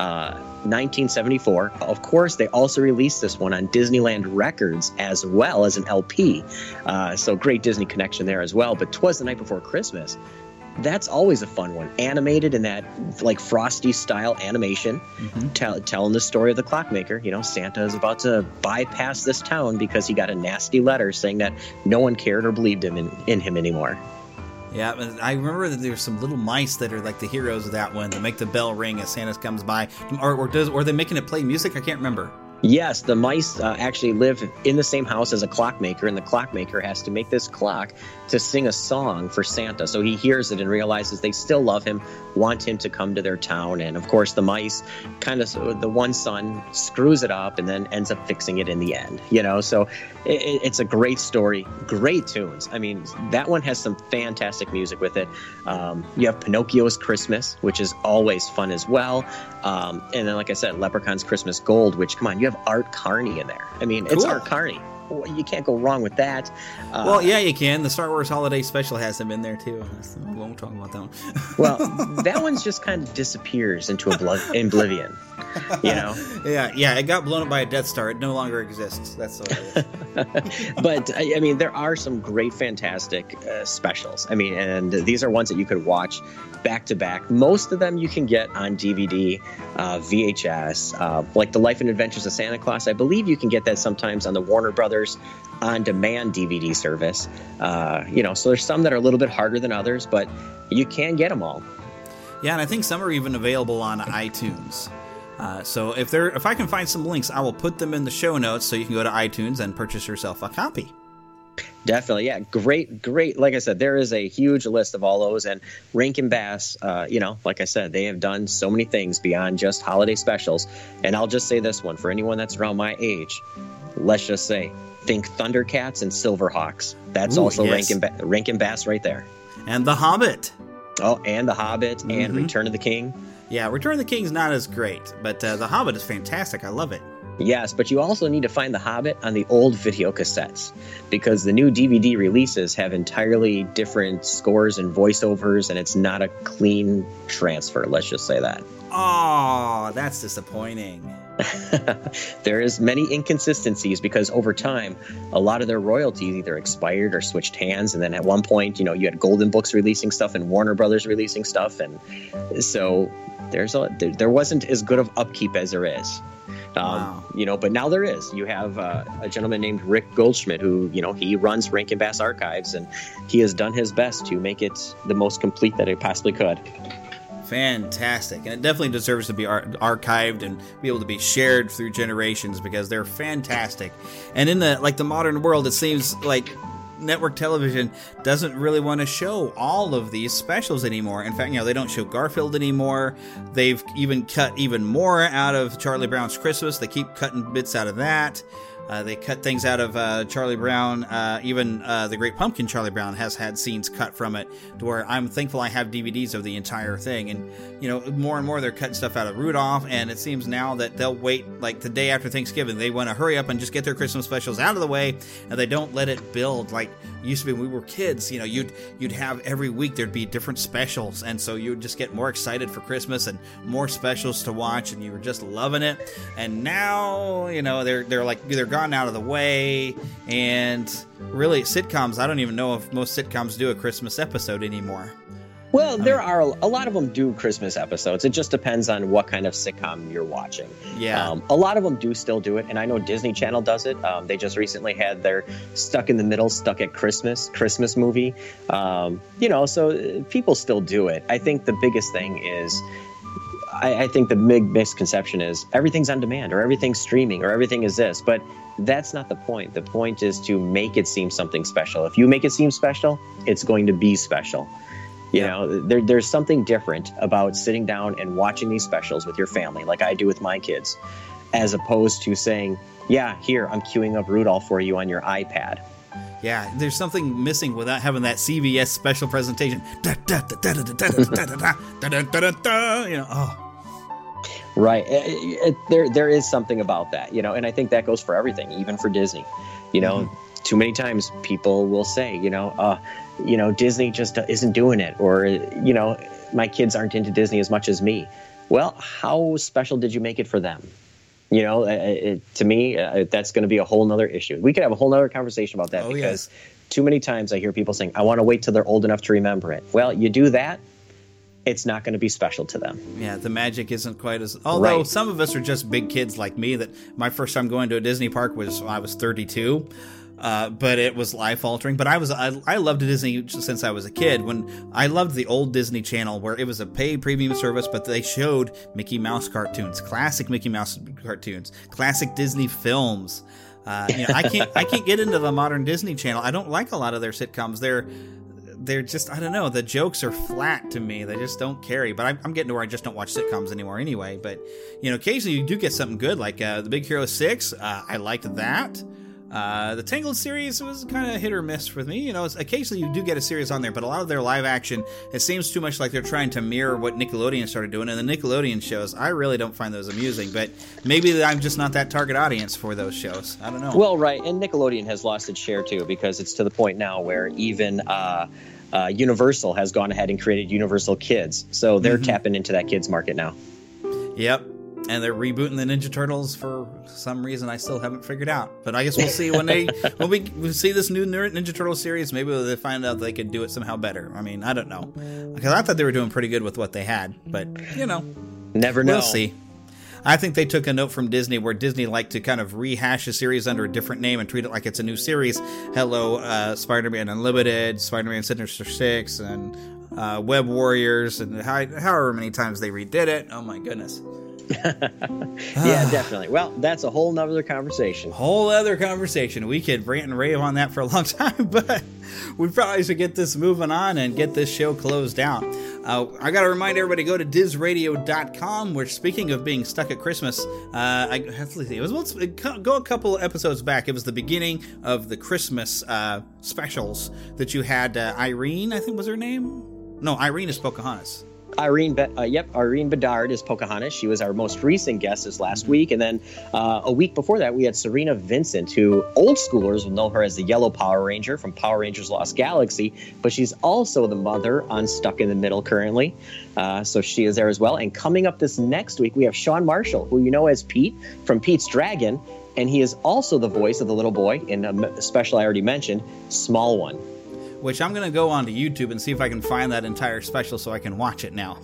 1974. Of course, they also released this one on Disneyland Records as well as an LP. So great Disney connection there as well. But 'Twas the Night Before Christmas, that's always a fun one. Animated in that like Frosty style animation, telling the story of the clockmaker. You know, Santa is about to bypass this town because he got a nasty letter saying that no one cared or believed him in him anymore. Yeah, and I remember that there's some little mice that are like the heroes of that one that make the bell ring as Santa comes by. Or are they making it play music? I can't remember. Yes, the mice actually live in the same house as a clockmaker, and the clockmaker has to make this clock to sing a song for Santa. So he hears it and realizes they still love him, want him to come to their town. And of course, the mice the one son screws it up and then ends up fixing it in the end. You know, so it's a great story, great tunes. I mean, that one has some fantastic music with it. You have Pinocchio's Christmas, which is always fun as well. And then, like I said, Leprechaun's Christmas Gold, which, come on, you have Art Carney in there. I mean, it's Art Carney. You can't go wrong with that. Well, yeah, you can. The Star Wars Holiday Special has him in there, too. We won't talk about that one. Well, that one just kind of disappears into oblivion, you know? Yeah, it got blown up by a Death Star. It no longer exists. That's what it is. But, I mean, there are some great, fantastic specials. I mean, and these are ones that you could watch back to back. Most of them you can get on DVD, VHS, like The Life and Adventures of Santa Claus. I believe you can get that sometimes on the Warner Brothers on-demand DVD service. You know, so there's some that are a little bit harder than others, but you can get them all. Yeah, and I think some are even available on iTunes. So if I can find some links, I will put them in the show notes so you can go to iTunes and purchase yourself a copy. Definitely, yeah. Great. Like I said, there is a huge list of all those. And Rankin Bass, you know, like I said, they have done so many things beyond just holiday specials. And I'll just say this one, for anyone that's around my age, let's just say, think Thundercats and Silverhawks. That's also yes. Rankin Bass right there. And The Hobbit. Oh, and The Hobbit and Return of the King. Yeah, Return of the King's not as great, but The Hobbit is fantastic. I love it. Yes, but you also need to find The Hobbit on the old video cassettes, because the new DVD releases have entirely different scores and voiceovers, and it's not a clean transfer, let's just say that. Oh, that's disappointing. There is many inconsistencies because over time, a lot of their royalties either expired or switched hands, and then at one point, you know, you had Golden Books releasing stuff and Warner Brothers releasing stuff, and so there wasn't as good of upkeep as there is. Wow. You know, but now there is. You have a gentleman named Rick Goldschmidt who, you know, he runs Rankin Bass Archives, and he has done his best to make it the most complete that it possibly could. fantastic, and it definitely deserves to be archived and be able to be shared through generations because they're fantastic. And in the modern world, it seems like network television doesn't really want to show all of these specials anymore. In fact, they don't show Garfield anymore. They've even cut even more out of Charlie Brown's Christmas. They keep cutting bits out of that. They cut things out of Charlie Brown. Even The Great Pumpkin Charlie Brown has had scenes cut from it, to where I'm thankful I have DVDs of the entire thing. And, more and more they're cutting stuff out of Rudolph, and it seems now that they'll wait, like, the day after Thanksgiving. They want to hurry up and just get their Christmas specials out of the way, and they don't let it build like it used to be when we were kids. You'd have every week there'd be different specials, and so you'd just get more excited for Christmas and more specials to watch, and you were just loving it. And now, they're gone out of the way, and really sitcoms, I don't even know if most sitcoms do a Christmas episode anymore. Well, there are a lot of them do Christmas episodes. It just depends on what kind of sitcom you're watching. Yeah. A lot of them do still do it, and I know Disney Channel does it. They just recently had their Stuck in the Middle, Stuck at Christmas movie. So people still do it. I think the biggest thing is, I think the big misconception is everything's on demand, or everything's streaming, or everything is this. But that's not the point. The point is to make it seem something special. If you make it seem special, it's going to be special. There's something different about sitting down and watching these specials with your family, like I do with my kids, as opposed to saying, yeah, here, I'm queuing up Rudolph for you on your iPad. Yeah, there's something missing without having that CBS special presentation. Right. There is something about that, and I think that goes for everything, even for Disney. Too many times people will say, Disney just isn't doing it, or, my kids aren't into Disney as much as me. Well, how special did you make it for them? To me, that's going to be a whole nother issue. We could have a whole nother conversation about that, because too many times I hear people saying, I want to wait till they're old enough to remember it. Well, you do that, it's not going to be special to them. Yeah, the magic isn't quite as... Although right. Some of us are just big kids like me, that my first time going to a Disney park was when I was 32. But it was life-altering. But I loved Disney since I was a kid. When I loved the old Disney Channel, where it was a paid premium service, but they showed Mickey Mouse cartoons, classic Mickey Mouse cartoons, classic Disney films. I can't get into the modern Disney Channel. I don't like a lot of their sitcoms. They're just, I don't know, the jokes are flat to me. They just don't carry. But I'm getting to where I just don't watch sitcoms anymore anyway. But occasionally you do get something good, like The Big Hero 6. I liked that. The Tangled series was kind of hit or miss with me. Occasionally you do get a series on there, but a lot of their live action, it seems too much like they're trying to mirror what Nickelodeon started doing. And the Nickelodeon shows, I really don't find those amusing, but maybe I'm just not that target audience for those shows. I don't know. Well, right. And Nickelodeon has lost its share too, because it's to the point now where even Universal has gone ahead and created Universal Kids. So they're tapping into that kids market now. Yep. And they're rebooting the Ninja Turtles for some reason I still haven't figured out. But I guess we'll see when we see this new Ninja Turtle series. Maybe they find out they could do it somehow better. I mean, I don't know, because I thought they were doing pretty good with what they had. But never know. We'll see. I think they took a note from Disney, where Disney liked to kind of rehash a series under a different name and treat it like it's a new series. Hello, Spider-Man Unlimited, Spider-Man Sinister Six, and Web Warriors, and however many times they redid it. Oh my goodness. Yeah, definitely. Well, that's a whole nother conversation. We could rant and rave on that for a long time, but we probably should get this moving on and get this show closed out. I got to remind everybody to go to DizRadio.com, where, speaking of being stuck at Christmas, go a couple episodes back. It was the beginning of the Christmas specials that you had. Irene, I think was her name. No, Irene is Pocahontas. Irene Bedard is Pocahontas. She was our most recent guest this last week. And then a week before that, we had Serena Vincent, who old schoolers will know her as the Yellow Power Ranger from Power Rangers Lost Galaxy. But she's also the mother on Stuck in the Middle currently. So she is there as well. And coming up this next week, we have Sean Marshall, who you know as Pete from Pete's Dragon. And he is also the voice of the little boy in a special I already mentioned, Small One. Which I'm going to go onto YouTube and see if I can find that entire special so I can watch it now.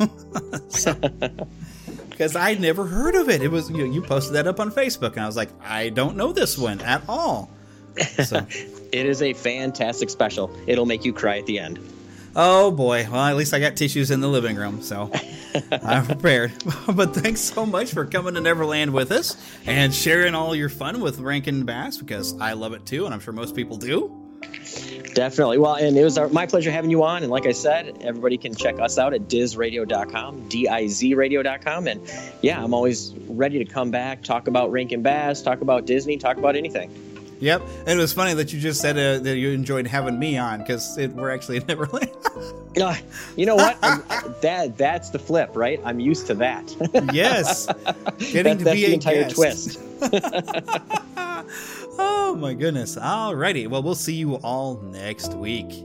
Because I'd never heard of it. It was you posted that up on Facebook, and I was like, I don't know this one at all. So. It is a fantastic special. It'll make you cry at the end. Oh, boy. Well, at least I got tissues in the living room, so... I'm prepared. But thanks so much for coming to Neverland with us and sharing all your fun with Rankin Bass, because I love it too, and I'm sure most people do. Definitely. Well, and it was my pleasure having you on. And like I said, everybody can check us out at dizradio.com, dizradio.com. And yeah, I'm always ready to come back, talk about Rankin Bass, talk about Disney, talk about anything. Yep. And it was funny that you just said that you enjoyed having me on, because we're actually in Neverland. You know what? That's the flip, right? I'm used to that. Yes. Getting to be the entire twist. Oh, my goodness. Alrighty. Well, we'll see you all next week.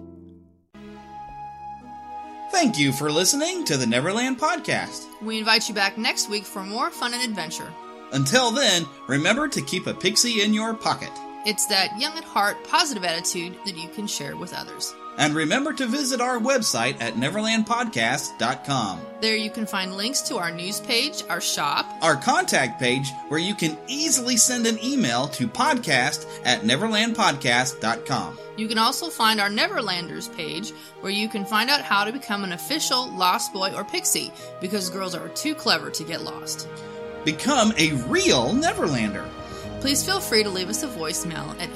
Thank you for listening to the Neverland Podcast. We invite you back next week for more fun and adventure. Until then, remember to keep a pixie in your pocket. It's that young at heart, positive attitude that you can share with others. And remember to visit our website at neverlandpodcast.com. There you can find links to our news page, our shop, our contact page, where you can easily send an email to podcast@neverlandpodcast.com. You can also find our Neverlanders page, where you can find out how to become an official Lost Boy or Pixie, because girls are too clever to get lost. Become a real Neverlander. Please feel free to leave us a voicemail at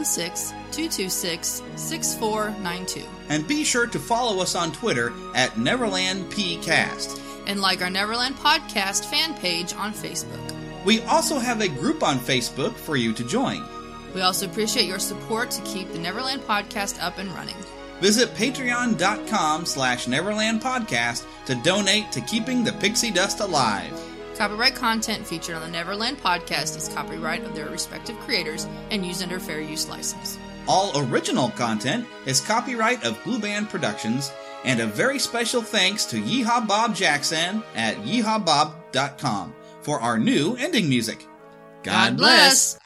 816-226-6492. And be sure to follow us on Twitter at NeverlandPcast. And like our Neverland Podcast fan page on Facebook. We also have a group on Facebook for you to join. We also appreciate your support to keep the Neverland Podcast up and running. Visit patreon.com/NeverlandPodcast to donate to keeping the pixie dust alive. Copyright content featured on the Neverland Podcast is copyright of their respective creators and used under fair use license. All original content is copyright of Blue Band Productions, and a very special thanks to Yeehaw Bob Jackson at yeehawbob.com for our new ending music. God bless!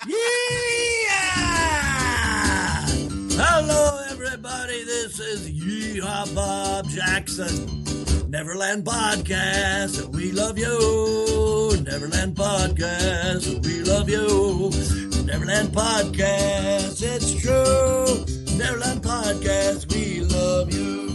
Yeah! Hello, everybody. This is Yeehaw Bob Jackson. Neverland Podcast, we love you. Neverland Podcast, we love you. Neverland Podcast, it's true. Neverland Podcast, we love you.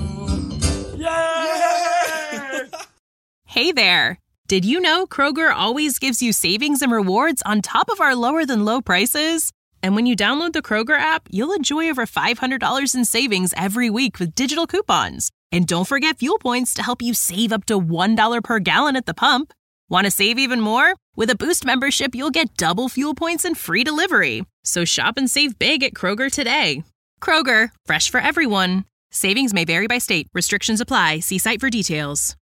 Yeah! Hey there. Did you know Kroger always gives you savings and rewards on top of our lower than low prices? And when you download the Kroger app, you'll enjoy over $500 in savings every week with digital coupons. And don't forget fuel points to help you save up to $1 per gallon at the pump. Want to save even more? With a Boost membership, you'll get double fuel points and free delivery. So shop and save big at Kroger today. Kroger, fresh for everyone. Savings may vary by state. Restrictions apply. See site for details.